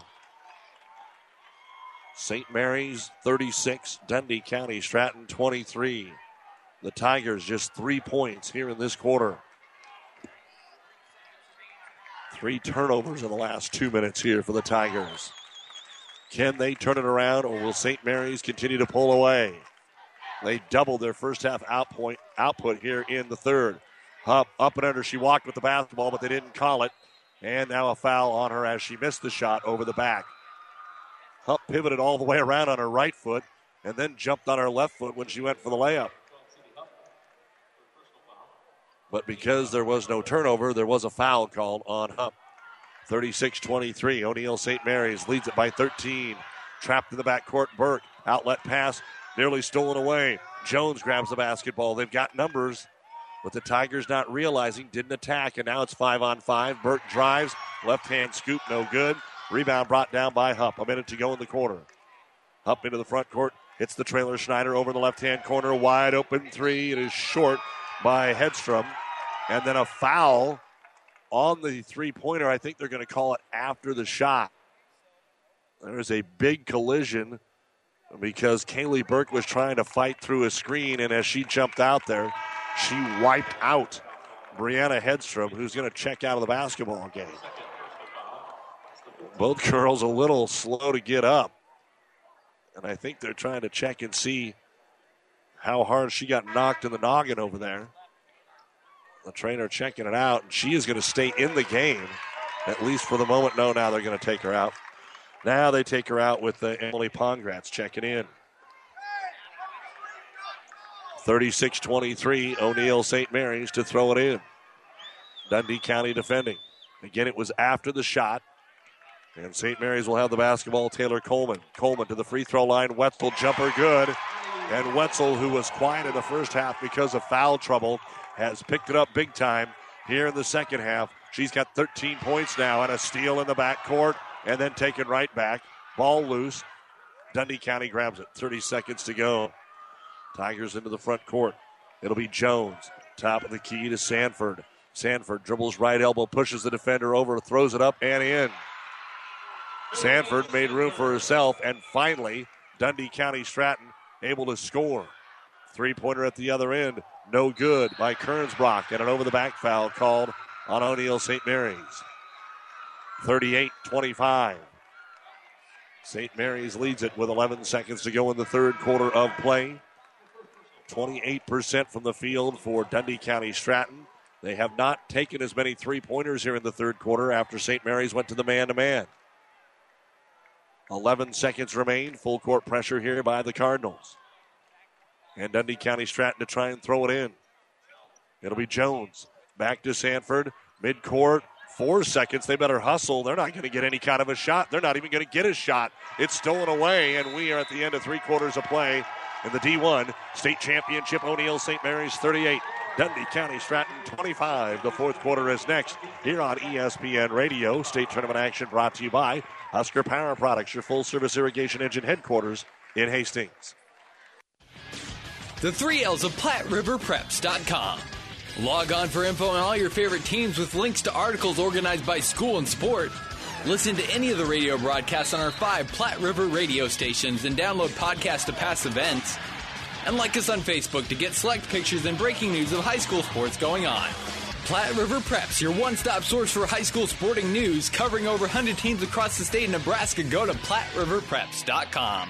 Saint Mary's thirty-six. Dundee County Stratton twenty-three. The Tigers just three points here in this quarter. Three turnovers in the last two minutes here for the Tigers. Can they turn it around, or will Saint Mary's continue to pull away? They doubled their first half outpoint, output here in the third. Hupp up and under. She walked with the basketball, but they didn't call it. And now a foul on her as she missed the shot over the back. Hupp pivoted all the way around on her right foot and then jumped on her left foot when she went for the layup. But because there was no turnover, there was a foul called on Hupp. thirty-six twenty-three. O'Neill Saint Mary's leads it by thirteen. Trapped in the backcourt. Burke. Outlet pass. Nearly stolen away. Jones grabs the basketball. They've got numbers, but the Tigers not realizing, didn't attack, and now it's five on five. Burke drives. Left-hand scoop, no good. Rebound brought down by Hupp. A minute to go in the quarter. Hupp into the front court. Hits the trailer. Schneider over in the left-hand corner. Wide open three. It is short by Hedstrom. And then a foul on the three-pointer. I think they're going to call it after the shot. There's a big collision because Kaylee Burke was trying to fight through a screen, and as she jumped out there, she wiped out Brianna Hedstrom, who's going to check out of the basketball game. Both girls a little slow to get up, and I think they're trying to check and see how hard she got knocked in the noggin over there. The trainer checking it out, and she is going to stay in the game, at least for the moment. No, now they're going to take her out. Now they take her out with uh, Emily Pongratz checking in. thirty-six twenty-three, O'Neill Saint Mary's to throw it in. Dundee County defending. Again, it was after the shot. And Saint Mary's will have the basketball. Taylor Coleman. Coleman to the free throw line. Wetzel jumper good. And Wetzel, who was quiet in the first half because of foul trouble, has picked it up big time here in the second half. She's got thirteen points now and a steal in the backcourt and then taken right back. Ball loose. Dundee County grabs it. thirty seconds to go. Tigers into the front court. It'll be Jones. Top of the key to Sanford. Sanford dribbles right elbow, pushes the defender over, throws it up and in. Sanford made room for herself and finally Dundee County Stratton able to score. Three-pointer at the other end, no good by Kernsbrock, and an over-the-back foul called on O'Neill Saint Mary's. thirty-eight twenty-five. Saint Mary's leads it with eleven seconds to go in the third quarter of play. twenty-eight percent from the field for Dundee County Stratton. They have not taken as many three-pointers here in the third quarter after Saint Mary's went to the man-to-man. eleven seconds remain. Full court pressure here by the Cardinals. And Dundee County Stratton to try and throw it in. It'll be Jones. Back to Sanford. Midcourt. Four seconds. They better hustle. They're not going to get any kind of a shot. They're not even going to get a shot. It's stolen away, and we are at the end of three quarters of play in the D one State Championship. O'Neill Saint Mary's thirty-eight. Dundee County Stratton twenty-five. The fourth quarter is next here on E S P N Radio. State tournament action brought to you by Husker Power Products, your full-service irrigation engine headquarters in Hastings. The three L's of Platte River Preps dot com. Log on for info on all your favorite teams with links to articles organized by school and sport. Listen to any of the radio broadcasts on our five Platte River radio stations and download podcasts to past events. And like us on Facebook to get select pictures and breaking news of high school sports going on. Platte River Preps, your one-stop source for high school sporting news, covering over one hundred teams across the state of Nebraska. Go to Platte River Preps dot com.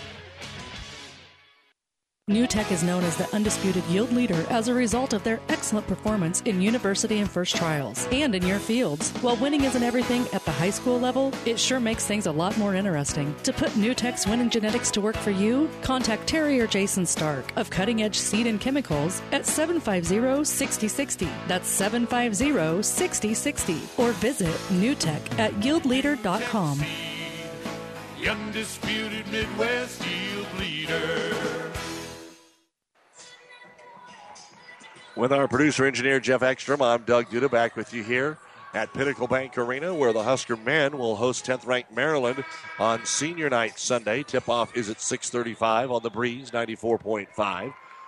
NewTek is known as the undisputed yield leader as a result of their excellent performance in university and first trials and in your fields. While winning isn't everything at the high school level, it sure makes things a lot more interesting. To put NewTek's winning genetics to work for you, contact Terry or Jason Stark of Cutting Edge Seed and Chemicals at seven five zero, six zero six zero. That's seven five zero, six zero six zero. Or visit NewTek at yield leader dot com. The undisputed Midwest yield leader. With our producer-engineer, Jeff Ekstrom, I'm Doug Duda, back with you here at Pinnacle Bank Arena, where the Husker men will host tenth-ranked Maryland on Senior Night Sunday. Tip-off is at six thirty-five on the Breeze, ninety-four point five.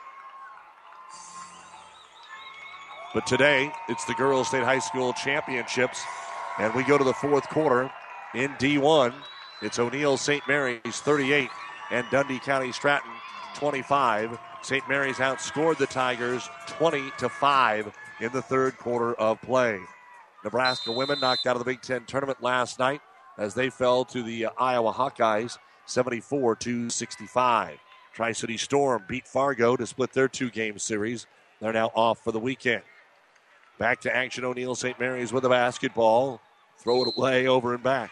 But today, it's the Girls State High School Championships, and we go to the fourth quarter in D one. It's O'Neill Saint Mary's thirty-eight and Dundee County Stratton twenty-five. Saint Mary's outscored the Tigers twenty to five in the third quarter of play. Nebraska women knocked out of the Big Ten tournament last night as they fell to the uh, Iowa Hawkeyes seventy-four to sixty-five. Tri-City Storm beat Fargo to split their two-game series. They're now off for the weekend. Back to action, O'Neill Saint Mary's with the basketball. Throw it away, over and back.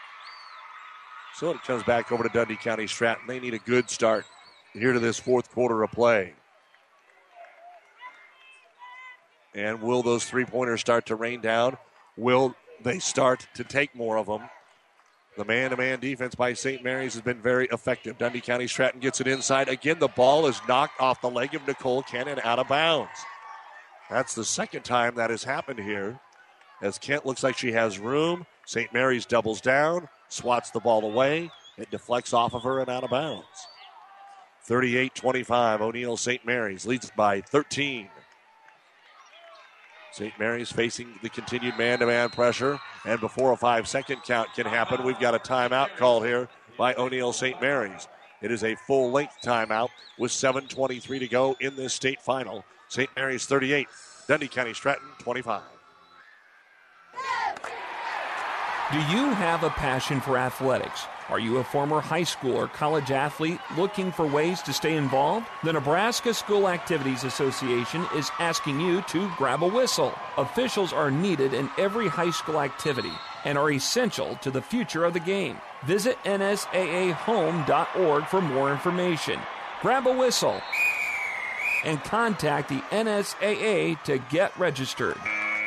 So it comes back over to Dundee County Stratton. They need a good start here to this fourth quarter of play. And will those three-pointers start to rain down? Will they start to take more of them? The man-to-man defense by Saint Mary's has been very effective. Dundee County Stratton gets it inside. Again, the ball is knocked off the leg of Nicole Kent out of bounds. That's the second time that has happened here. As Kent looks like she has room, Saint Mary's doubles down, swats the ball away. It deflects off of her and out of bounds. thirty-eight twenty-five, O'Neill Saint Mary's leads by thirteen. Saint Mary's facing the continued man-to-man pressure, and before a five-second count can happen, we've got a timeout called here by O'Neill Saint Mary's. It is a full-length timeout with seven twenty-three to go in this state final. Saint Mary's thirty-eight, Dundee County Stratton twenty-five. Do you have a passion for athletics? Are you a former high school or college athlete looking for ways to stay involved? The Nebraska School Activities Association is asking you to grab a whistle. Officials are needed in every high school activity and are essential to the future of the game. Visit N S A A home dot org for more information. Grab a whistle and contact the N S A A to get registered.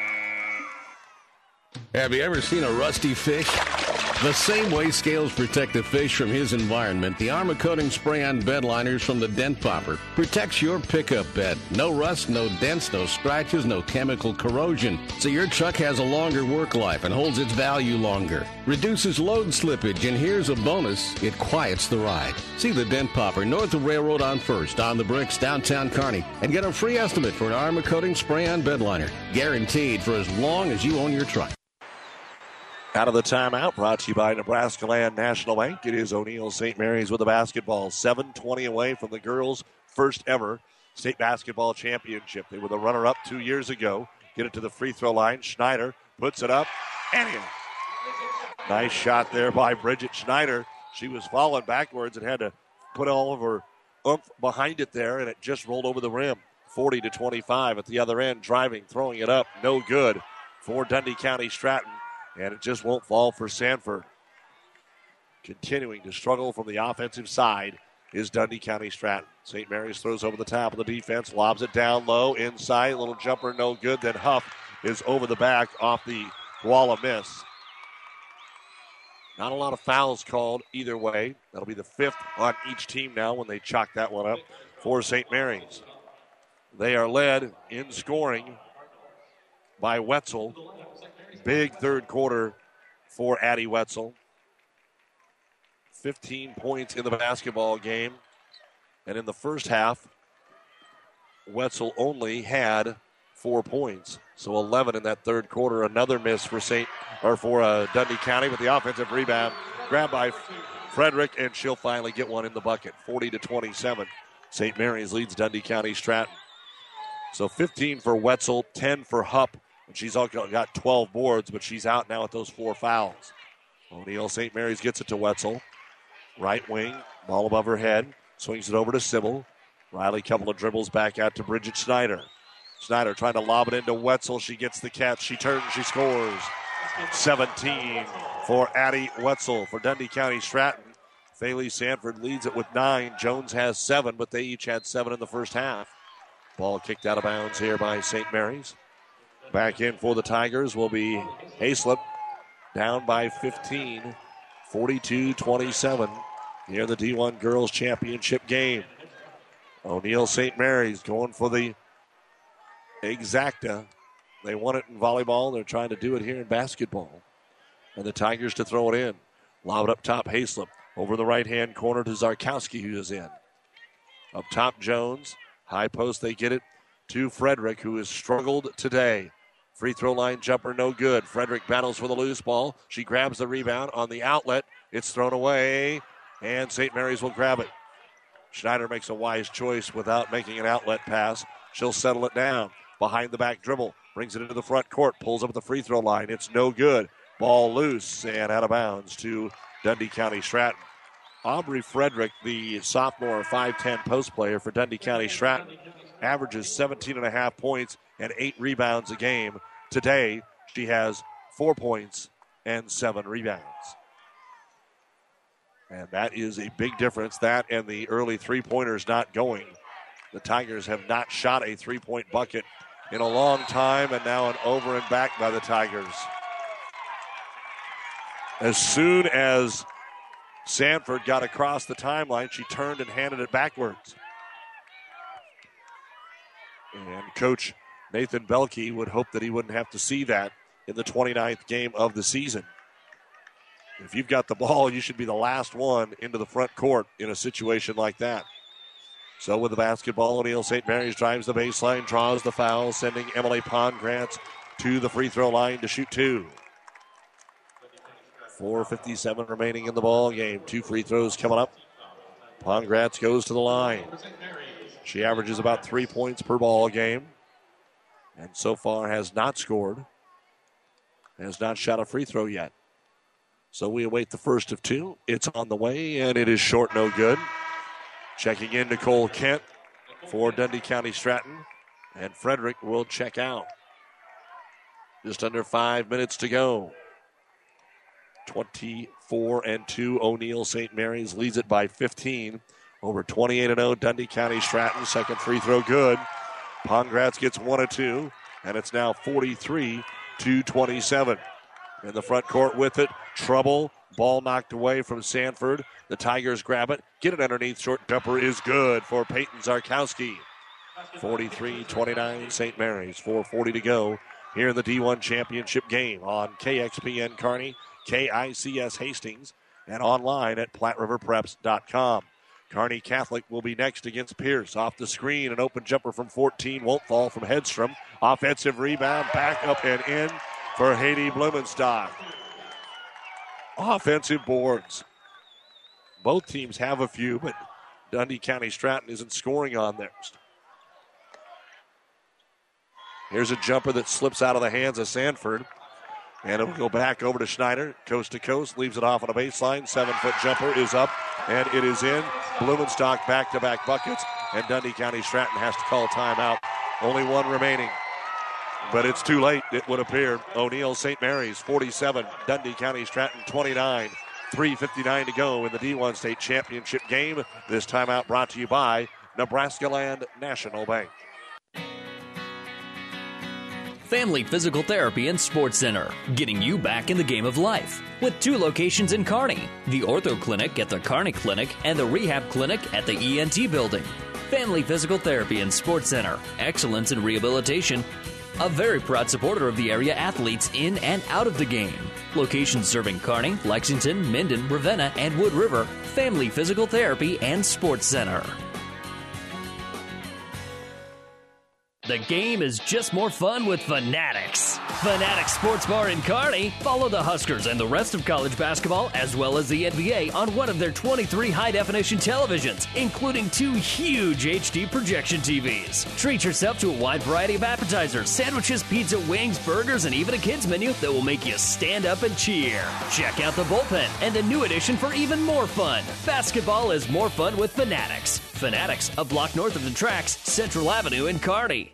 Have you ever seen a rusty fish? The same way scales protect the fish from his environment, the Armor Coating Spray-On Bed Liners from the Dent Popper protects your pickup bed. No rust, no dents, no scratches, no chemical corrosion. So your truck has a longer work life and holds its value longer. Reduces load slippage, and here's a bonus, it quiets the ride. See the Dent Popper north of Railroad on First, on the Bricks, downtown Kearney, and get a free estimate for an Armor Coating Spray-On Bed Liner. Guaranteed for as long as you own your truck. Out of the timeout, brought to you by Nebraska Land National Bank. It is O'Neill Saint Mary's with the basketball. seven twenty away from the girls' first ever state basketball championship. They were the runner-up two years ago. Get it to the free throw line. Schneider puts it up and in. Nice shot there by Bridget Schneider. She was falling backwards and had to put all of her oomph behind it there, and it just rolled over the rim. forty to twenty-five at the other end, driving, throwing it up. No good for Dundee County Stratton. And it just won't fall for Sanford. Continuing to struggle from the offensive side is Dundee County Stratton. Saint Mary's throws over the top of the defense, lobs it down low, inside, little jumper, no good. Then Huff is over the back off the Walla miss. Not a lot of fouls called either way. That'll be the fifth on each team now when they chalk that one up for Saint Mary's. They are led in scoring by Wetzel. Big third quarter for Addie Wetzel. fifteen points in the basketball game. And in the first half, Wetzel only had four points. So eleven in that third quarter. Another miss for Saint or for uh, Dundee County, with the offensive rebound grabbed by Frederick, and she'll finally get one in the bucket. forty to twenty-seven. Saint Mary's leads Dundee County Stratton. So fifteen for Wetzel, ten for Hupp. She's got twelve boards, but she's out now with those four fouls. O'Neill Saint Mary's gets it to Wetzel. Right wing, ball above her head. Swings it over to Sybil. Riley, couple of dribbles back out to Bridget Schneider. Schneider trying to lob it into Wetzel. She gets the catch. She turns. She scores. seventeen for Addie Wetzel for Dundee County Stratton. Faylee Sanford leads it with nine. Jones has seven, but they each had seven in the first half. Ball kicked out of bounds here by Saint Mary's. Back in for the Tigers will be Hayslip, down by fifteen, forty-two twenty-seven, here in the D one Girls Championship game. O'Neill Saint Mary's going for the exacta. They won it in volleyball. They're trying to do it here in basketball. And the Tigers to throw it in. Lob it up top, Hayslip. Over the right-hand corner to Zarkowski, who is in. Up top, Jones. High post, they get it to Frederick, who has struggled today. Free throw line jumper, no good. Frederick battles for the loose ball. She grabs the rebound on the outlet. It's thrown away, and Saint Mary's will grab it. Schneider makes a wise choice without making an outlet pass. She'll settle it down. Behind the back dribble. Brings it into the front court. Pulls up at the free throw line. It's no good. Ball loose and out of bounds to Dundee County Stratton. Aubrey Frederick, the sophomore five ten post player for Dundee County Stratton, averages seventeen and a half points and eight rebounds a game. Today, she has four points and seven rebounds. And that is a big difference. That and the early three-pointers not going. The Tigers have not shot a three-point bucket in a long time, and now an over and back by the Tigers. As soon as Sanford got across the timeline, she turned and handed it backwards. And Coach Nathan Belke would hope that he wouldn't have to see that in the twenty-ninth game of the season. If you've got the ball, you should be the last one into the front court in a situation like that. So with the basketball, O'Neill Saint Mary's drives the baseline, draws the foul, sending Emily Pongratz to the free throw line to shoot two. four fifty-seven remaining in the ball game. Two free throws coming up. Pongratz goes to the line. She averages about three points per ball game, and so far has not scored, has not shot a free throw yet. So we await the first of two. It's on the way, and it is short, no good. Checking in Nicole Kent for Dundee County Stratton, and Frederick will check out. Just under five minutes to go. twenty-four and two, O'Neill Saint Mary's leads it by fifteen. Over twenty-eight and oh, Dundee County Stratton. Second free throw good. Pongratz gets one of two, and it's now forty-three to twenty-seven. In the front court with it, trouble. Ball knocked away from Sanford. The Tigers grab it. Get it underneath. Short jumper is good for Peyton Zarkowski. forty-three twenty-nine, Saint Mary's. four forty to go here in the D one championship game on K X P N Kearney, K I C S Hastings, and online at Platte River Preps dot com. Kearney Catholic will be next against Pierce. Off the screen, an open jumper from fourteen. Won't fall from Hedstrom. Offensive rebound, back up and in for Haiti Blumenstock. offensive boards. Both teams have a few, but Dundee County Stratton isn't scoring on theirs. Here's a jumper that slips out of the hands of Sanford. And it'll go back over to Schneider, coast to coast, leaves it off on a baseline. Seven-foot jumper is up, and it is in. Blumenstock back-to-back buckets, and Dundee County Stratton has to call timeout. Only one remaining, but it's too late, it would appear. O'Neill Saint Mary's forty-seven, Dundee County Stratton twenty-nine. three fifty-nine to go in the D one State Championship game. This timeout brought to you by Nebraska Land National Bank. Family Physical Therapy and Sports Center, getting you back in the game of life. With two locations in Kearney, the Ortho Clinic at the Kearney Clinic and the Rehab Clinic at the E N T Building. Family Physical Therapy and Sports Center, excellence in rehabilitation. A very proud supporter of the area athletes in and out of the game. Locations serving Kearney, Lexington, Minden, Ravenna, and Wood River. Family Physical Therapy and Sports Center. The game is just more fun with Fanatics. Fanatics Sports Bar in Kearney. Follow the Huskers and the rest of college basketball as well as the N B A on one of their twenty-three high-definition televisions, including two huge H D projection T Vs. Treat yourself to a wide variety of appetizers, sandwiches, pizza, wings, burgers, and even a kids menu that will make you stand up and cheer. Check out the bullpen and a new addition for even more fun. Basketball is more fun with Fanatics. Fanatics, a block north of the tracks, Central Avenue in Kearney.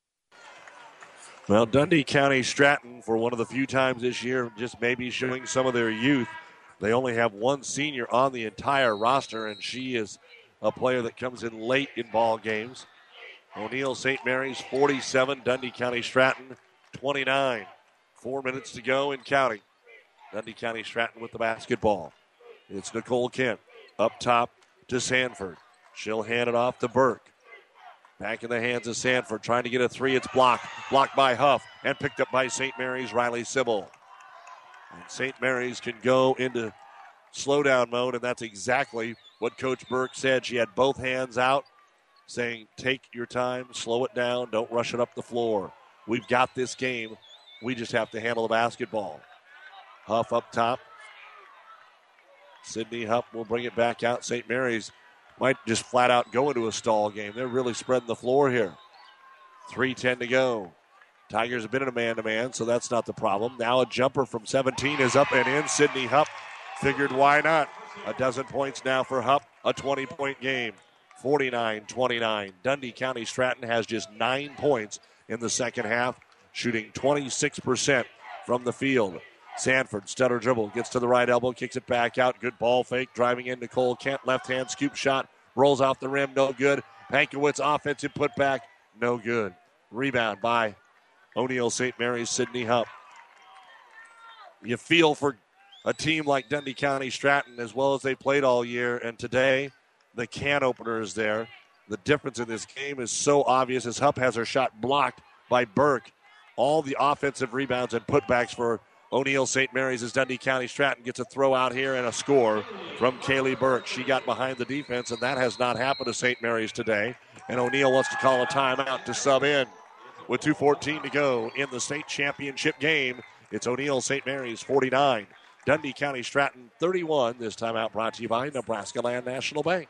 Well, Dundee County Stratton, for one of the few times this year, just maybe showing some of their youth. They only have one senior on the entire roster, and she is a player that comes in late in ball games. O'Neill Saint Mary's forty-seven, Dundee County Stratton twenty-nine. Four minutes to go in counting. Dundee County Stratton with the basketball. It's Nicole Kent up top to Sanford. She'll hand it off to Burke. Back in the hands of Sanford, trying to get a three. It's blocked. Blocked by Huff and picked up by Saint Mary's Riley Sybil. And Saint Mary's can go into slowdown mode, and that's exactly what Coach Burke said. She had both hands out, saying, take your time, slow it down, don't rush it up the floor. We've got this game. We just have to handle the basketball. Huff up top. Sydney Huff will bring it back out. Saint Mary's might just flat out go into a stall game. They're really spreading the floor here. three ten to go. Tigers have been in a man-to-man, so that's not the problem. Now a jumper from seventeen is up and in. Sydney Hupp figured why not. A dozen points now for Hupp. A twenty-point game. forty-nine twenty-nine. Dundee County Stratton has just nine points in the second half, shooting twenty-six percent from the field. Sanford, stutter dribble, gets to the right elbow, kicks it back out. Good ball fake, driving in Nicole Kent. Left-hand scoop shot, rolls off the rim, no good. Pankowitz offensive putback, no good. Rebound by O'Neill Saint Mary's Sydney Hupp. You feel for a team like Dundee County Stratton as well as they played all year, and today the can opener is there. The difference in this game is so obvious as Hupp has her shot blocked by Burke. All the offensive rebounds and putbacks for O'Neill Saint Mary's as Dundee County Stratton gets a throw out here and a score from Kaylee Burke. She got behind the defense, and that has not happened to Saint Mary's today. And O'Neill wants to call a timeout to sub in. With two fourteen to go in the state championship game, it's O'Neill Saint Mary's forty-nine, Dundee County Stratton thirty-one. This timeout brought to you by Nebraska Land National Bank.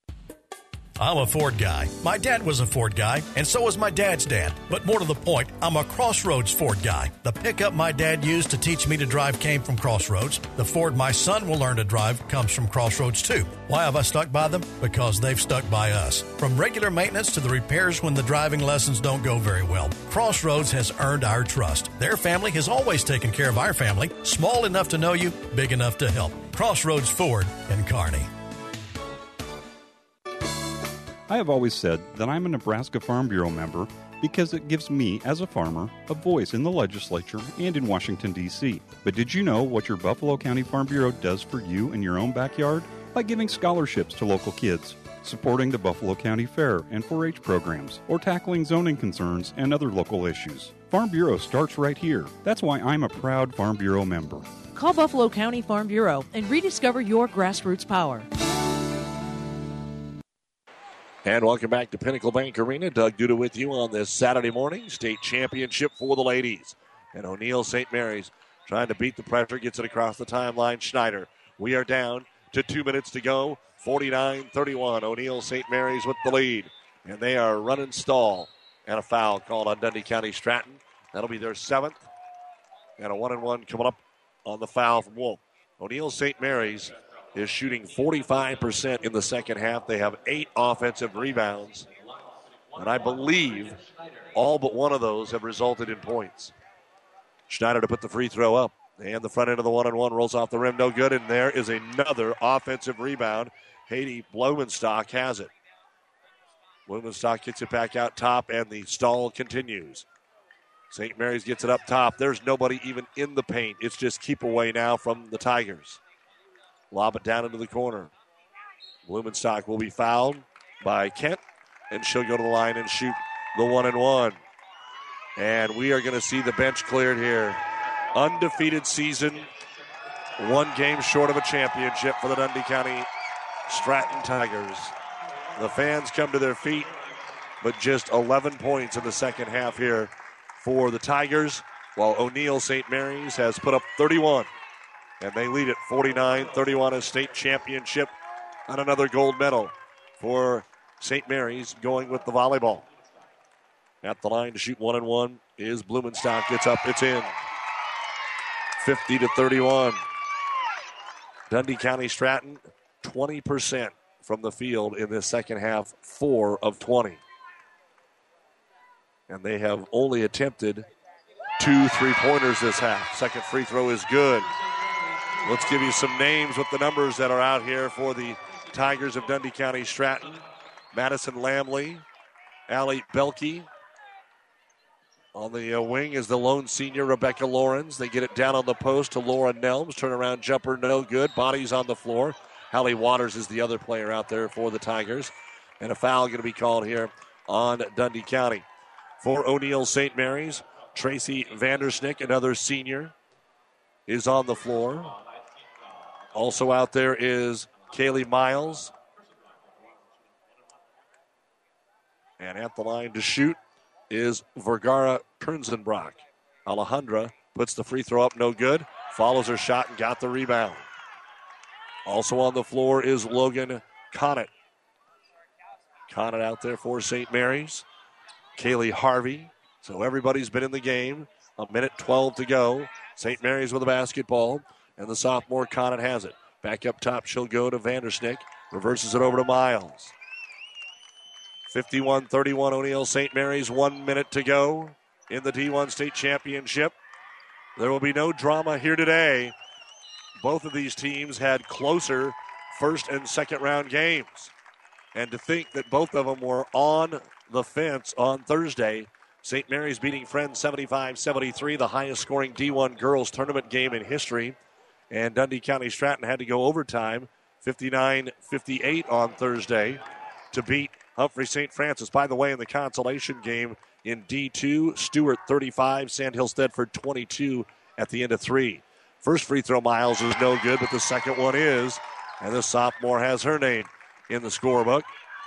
I'm a Ford guy. My dad was a Ford guy, and so was my dad's dad. But more to the point, I'm a Crossroads Ford guy. The pickup my dad used to teach me to drive came from Crossroads. The Ford my son will learn to drive comes from Crossroads too. Why have I stuck by them? Because they've stuck by us. From regular maintenance to the repairs when the driving lessons don't go very well, Crossroads has earned our trust. Their family has always taken care of our family. Small enough to know you, big enough to help. Crossroads Ford in Kearney. I have always said that I'm a Nebraska Farm Bureau member because it gives me, as a farmer, a voice in the legislature and in Washington, D C But did you know what your Buffalo County Farm Bureau does for you in your own backyard? By giving scholarships to local kids, supporting the Buffalo County Fair and four H programs, or tackling zoning concerns and other local issues. Farm Bureau starts right here. That's why I'm a proud Farm Bureau member. Call Buffalo County Farm Bureau and rediscover your grassroots power. And welcome back to Pinnacle Bank Arena. Doug Duda with you on this Saturday morning. State championship for the ladies. And O'Neill Saint Mary's trying to beat the pressure, gets it across the timeline. Schneider. We are down to two minutes to go. forty-nine thirty-one. O'Neill Saint Mary's with the lead. And they are running stall. And a foul called on Dundee County Stratton. That'll be their seventh. And a one and one coming up on the foul from Wolf. O'Neill Saint Mary's is shooting forty-five percent in the second half. They have eight offensive rebounds. And I believe all but one of those have resulted in points. Schneider to put the free throw up. And the front end of the one and one rolls off the rim. No good. And there is another offensive rebound. Haiti Blumenstock has it. Blumenstock gets it back out top, and the stall continues. Saint Mary's gets it up top. There's nobody even in the paint. It's just keep away now from the Tigers. Lob it down into the corner. Blumenstock will be fouled by Kent, and she'll go to the line and shoot the one and one. And we are going to see the bench cleared here. Undefeated season, one game short of a championship for the Dundee County Stratton Tigers. The fans come to their feet, but just eleven points in the second half here for the Tigers, while O'Neill Saint Mary's has put up thirty-one, and they lead at forty-nine thirty-one, a state championship and another gold medal for Saint Mary's going with the volleyball. At the line to shoot one and one is Blumenstock. Gets up, it's in. fifty to thirty-one. Dundee County Stratton, twenty percent from the field in the second half, four of twenty. And they have only attempted two three-pointers this half. Second free throw is good. Let's give you some names with the numbers that are out here for the Tigers of Dundee County Stratton. Madison Lamley, Allie Belkey. On the uh, wing is the lone senior, Rebecca Lawrence. They get it down on the post to Laura Nelms. Turnaround jumper, no good. Bodies on the floor. Hallie Waters is the other player out there for the Tigers. And a foul going to be called here on Dundee County. For O'Neill Saint Mary's, Tracy Vandersnick, another senior, is on the floor. Also out there is Kaylee Miles. And at the line to shoot is Vergara Kernzenbrock. Alejandra puts the free throw up, no good. Follows her shot and got the rebound. Also on the floor is Logan Connett. Connett out there for Saint Mary's. Kaylee Harvey. So everybody's been in the game. A minute twelve to go. Saint Mary's with a basketball, and the sophomore Connett has it. Back up top, she'll go to Vandersnick. Reverses it over to Miles. fifty-one thirty-one O'Neill Saint Mary's, one minute to go in the D one state championship. There will be no drama here today. Both of these teams had closer first and second round games. And to think that both of them were on the fence on Thursday. Saint Mary's beating Friends seventy-five seventy-three, the highest scoring D one girls tournament game in history. And Dundee County Stratton had to go overtime, fifty-nine fifty-eight on Thursday, to beat Humphrey Saint Francis. By the way, in the consolation game in D two, Stewart thirty-five, Sandhill Stedford twenty-two at the end of three. First free throw, Miles, is no good, but the second one is. And the sophomore has her name in the scorebook.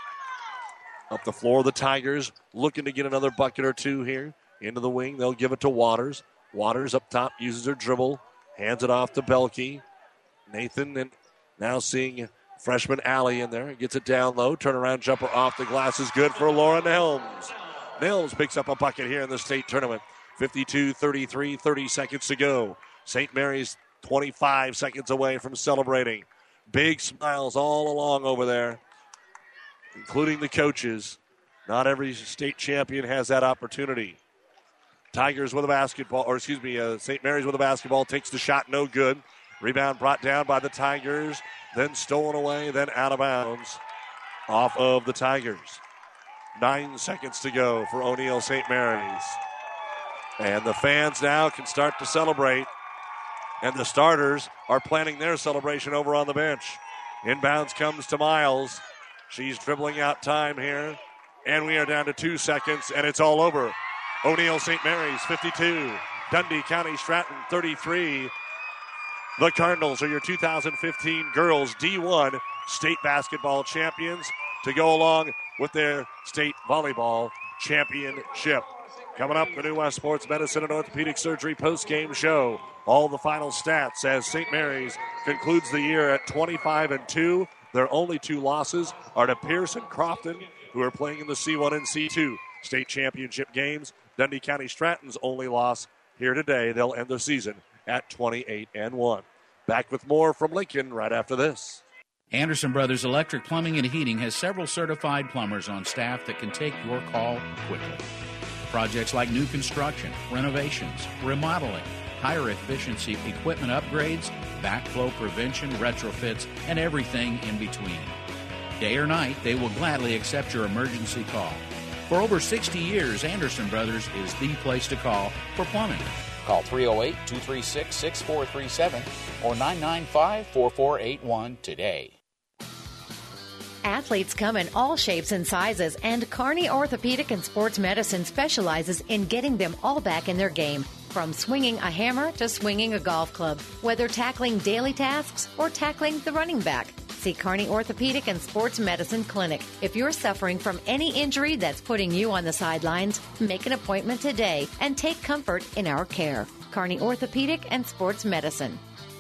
Up the floor, the Tigers looking to get another bucket or two here. Into the wing, they'll give it to Waters. Waters up top, uses her dribble, hands it off to Belkey. Nathan, and now seeing freshman Allie in there. Gets it down low. Turnaround jumper off the glass is good for Laura Nelms. Nelms picks up a bucket here in the state tournament. fifty-two thirty-three, thirty seconds to go. Saint Mary's twenty-five seconds away from celebrating. Big smiles all along over there, including the coaches. Not every state champion has that opportunity. Tigers with a basketball, or excuse me, uh, Saint Mary's with a basketball, takes the shot, no good. Rebound brought down by the Tigers, then stolen away, then out of bounds off of the Tigers. Nine seconds to go for O'Neill Saint Mary's. And the fans now can start to celebrate. And the starters are planning their celebration over on the bench. Inbounds comes to Miles. She's dribbling out time here. And we are down to two seconds, and it's all over. O'Neill Saint Mary's fifty-two. Dundee County Stratton thirty-three. The Cardinals are your two thousand fifteen girls D one state basketball champions to go along with their state volleyball championship. Coming up, the New West Sports Medicine and Orthopedic Surgery post-game show. All the final stats as Saint Mary's concludes the year at twenty-five and two. Their only two losses are to Pierce and Crofton, who are playing in the C one and C two state championship games. Dundee County Stratton's only loss here today. They'll end the season at twenty-eight and one. Back with more from Lincoln right after this. Anderson Brothers Electric Plumbing and Heating has several certified plumbers on staff that can take your call quickly. Projects like new construction, renovations, remodeling, higher efficiency equipment upgrades, backflow prevention, retrofits, and everything in between. Day or night, they will gladly accept your emergency call. For over sixty years, Anderson Brothers is the place to call for plumbing. Call three oh eight, two three six, six four three seven or nine nine five, four four eight one today. Athletes come in all shapes and sizes, and Kearney Orthopedic and Sports Medicine specializes in getting them all back in their game. From swinging a hammer to swinging a golf club, whether tackling daily tasks or tackling the running back. See Kearney Orthopedic and Sports Medicine Clinic. If you're suffering from any injury that's putting you on the sidelines, make an appointment today and take comfort in our care. Kearney Orthopedic and Sports Medicine.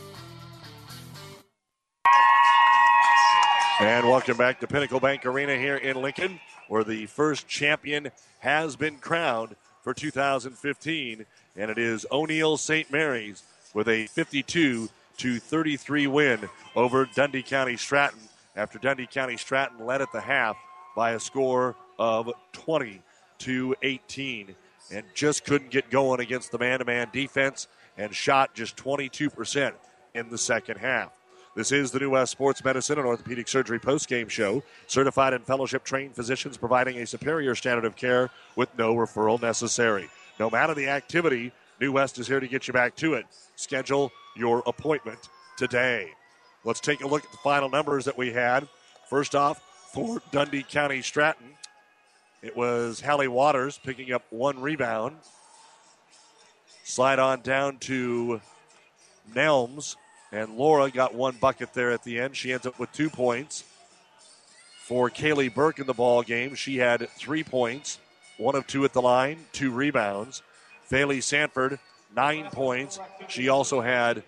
And welcome back to Pinnacle Bank Arena here in Lincoln, where the first champion has been crowned for two thousand fifteen, and it is O'Neill Saint Mary's with a fifty-two to thirty-three win over Dundee County Stratton after Dundee County Stratton led at the half by a score of twenty to eighteen and just couldn't get going against the man-to-man defense and shot just twenty-two percent in the second half. This is the New West Sports Medicine and Orthopedic Surgery postgame show. Certified and fellowship-trained physicians providing a superior standard of care with no referral necessary. No matter the activity, New West is here to get you back to it. Schedule your appointment today. Let's take a look at the final numbers that we had. First off, for Dundee County Stratton, it was Hallie Waters picking up one rebound. Slide on down to Nelms. And Laura got one bucket there at the end. She ends up with two points. For Kaylee Burke in the ball game, she had three points, one of two at the line, two rebounds. Bailey Sanford, nine points. She also had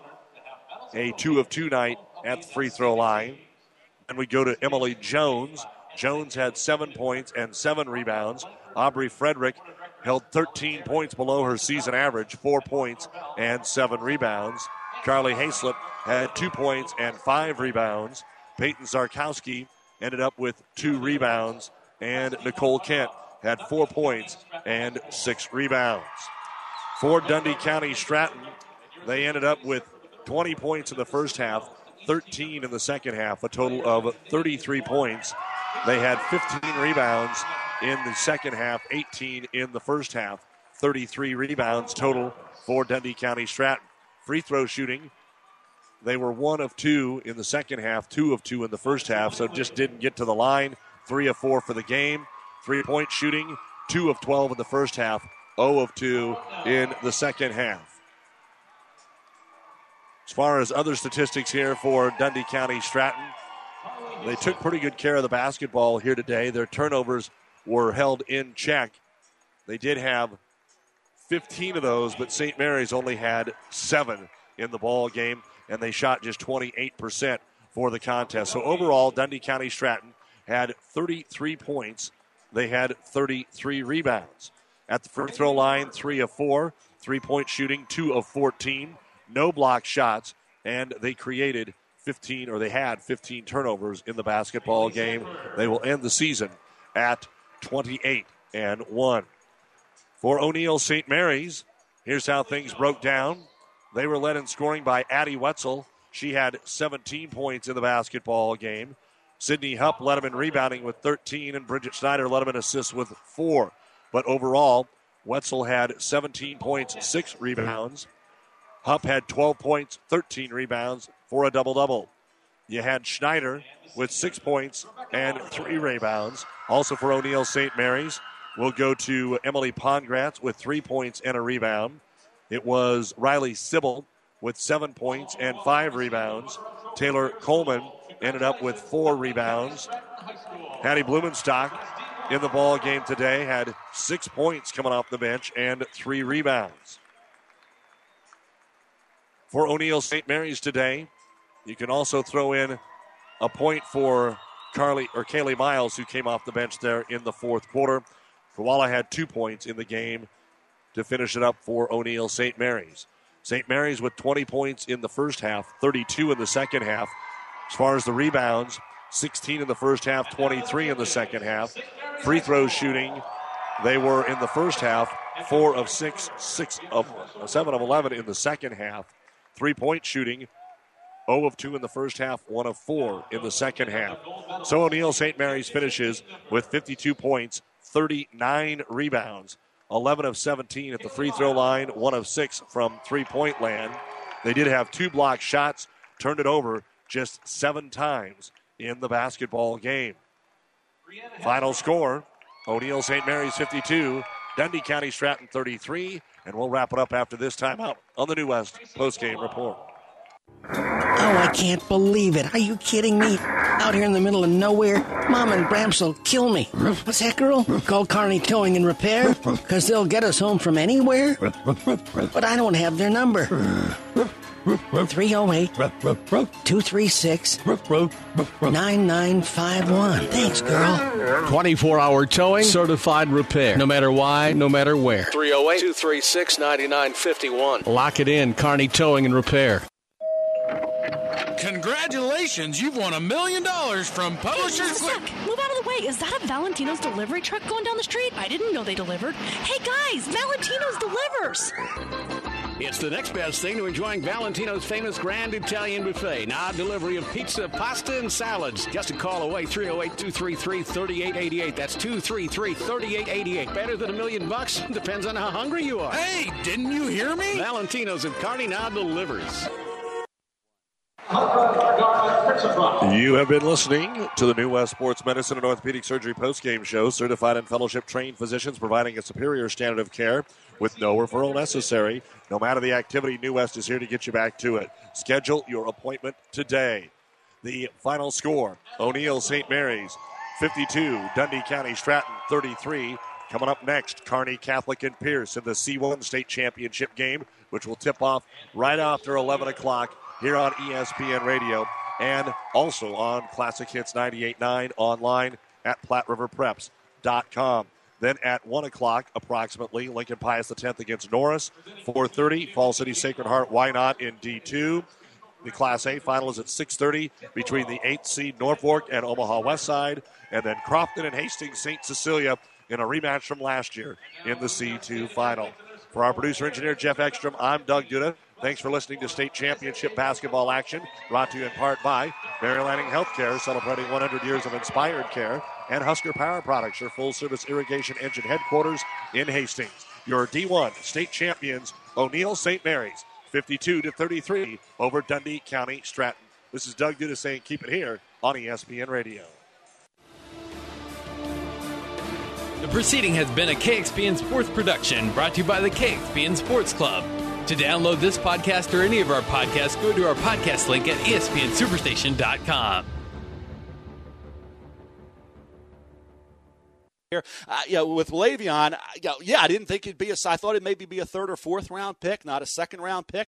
a two of two night at the free throw line. And we go to Emily Jones. Jones had seven points and seven rebounds. Aubrey Frederick held thirteen points below her season average, four points and seven rebounds. Carly Hayslip had two points and five rebounds. Peyton Zarkowski ended up with two rebounds. And Nicole Kent had four points and six rebounds. For Dundee County Stratton, they ended up with twenty points in the first half, thirteen in the second half, a total of thirty-three points. They had fifteen rebounds in the second half, eighteen in the first half, thirty-three rebounds total for Dundee County Stratton. Free throw shooting, they were one of two in the second half, two of two in the first half, so just didn't get to the line. Three of four for the game. Three-point shooting, two of twelve in the first half, zero of two in the second half. As far as other statistics here for Dundee County Stratton, they took pretty good care of the basketball here today. Their turnovers were held in check. They did have fifteen of those, but Saint Mary's only had seven in the ball game, and they shot just twenty-eight percent for the contest. So overall, Dundee County Stratton had thirty-three points. They had thirty-three rebounds. At the free throw line, three of four. Three-point shooting, two of fourteen. No block shots, and they created fifteen, or they had fifteen turnovers in the basketball game. They will end the season at twenty-eight and one. For O'Neill Saint Mary's, here's how things broke down. They were led in scoring by Addie Wetzel. She had seventeen points in the basketball game. Sydney Hupp led them in rebounding with thirteen, and Bridget Schneider led them in assists with four. But overall, Wetzel had seventeen points, six rebounds. Hupp had twelve points, thirteen rebounds for a double-double. You had Schneider with six points and three rebounds. Also for O'Neill Saint Mary's, we'll go to Emily Pongratz with three points and a rebound. It was Riley Sybil with seven points and five rebounds. Taylor Coleman ended up with four rebounds. Hattie Blumenstock in the ball game today, had six points coming off the bench and three rebounds. For O'Neill Saint Mary's today, you can also throw in a point for Carly or Kaylee Miles, who came off the bench there in the fourth quarter. Kawala had two points in the game to finish it up for O'Neill Saint Mary's. Saint Mary's with twenty points in the first half, thirty-two in the second half. As far as the rebounds, sixteen in the first half, twenty-three in the second half. Free throw shooting, they were in the first half, four of six, six of seven of eleven in the second half. Three-point shooting, zero of two in the first half, one of four in the second half. So O'Neill Saint Mary's finishes with fifty-two points, thirty-nine rebounds, eleven of seventeen at the free throw line, one of six from three-point land. They did have two blocked shots, turned it over just seven times in the basketball game. Final score, O'Neill Saint Mary's fifty-two, Dundee County Stratton thirty-three, and we'll wrap it up after this timeout on the New West postgame report. Oh, I can't believe it. Are you kidding me? Out here in the middle of nowhere, Mom and Bramps will kill me. What's that, girl? Call Kearney Towing and Repair? Because they'll get us home from anywhere? But I don't have their number. three oh eight, two three six, nine nine five one. Thanks, girl. twenty-four hour towing, certified repair. No matter why, no matter where. three oh eight, two three six, nine nine five one. Lock it in, Kearney Towing and Repair. Congratulations, you've won a million dollars from Publishers Hey, Quick. Move out of the way. Is that a Valentino's delivery truck going down the street? I didn't know they delivered. Hey, guys, Valentino's delivers. It's the next best thing to enjoying Valentino's famous Grand Italian Buffet. Now, delivery of pizza, pasta, and salads. Just a call away, three oh eight, two three three, three eight eight eight. That's two three three, three eight eight eight. Better than a million bucks? Depends on how hungry you are. Hey, didn't you hear me? Valentino's at Kearney now delivers. You have been listening to the New West Sports Medicine and Orthopedic Surgery postgame show. Certified and fellowship-trained physicians providing a superior standard of care with no referral necessary. No matter the activity, New West is here to get you back to it. Schedule your appointment today. The final score, O'Neill Saint Mary's fifty-two, Dundee County Stratton thirty-three. Coming up next, Kearney Catholic and Pierce in the C one state championship game, which will tip off right after eleven o'clock here on E S P N Radio and also on Classic Hits ninety-eight point nine online at Platte River Preps dot com. Then at one o'clock, approximately, Lincoln Pius X against Norris. four thirty, Fall City Sacred Heart, why not, in D two. The Class A final is at six thirty between the eighth seed Norfolk and Omaha Westside. And then Crofton and Hastings Saint Cecilia in a rematch from last year in the C two final. For our producer-engineer, Jeff Ekstrom, I'm Doug Duda. Thanks for listening to state championship basketball action, brought to you in part by Mary Lanning Healthcare, celebrating one hundred years of inspired care, and Husker Power Products, your full-service irrigation engine headquarters in Hastings. Your D one state champions, O'Neill Saint Mary's, fifty-two to thirty-three over Dundee County Stratton. This is Doug Duda saying keep it here on E S P N Radio. The proceeding has been a K X P N Sports production brought to you by the K X P N Sports Club. To download this podcast or any of our podcasts, go to our podcast link at E S P N Superstation dot com. Here, uh, you know, with Le'Veon, uh, you know, yeah, I didn't think it'd be a. I thought it maybe be a third or fourth round pick, not a second round pick.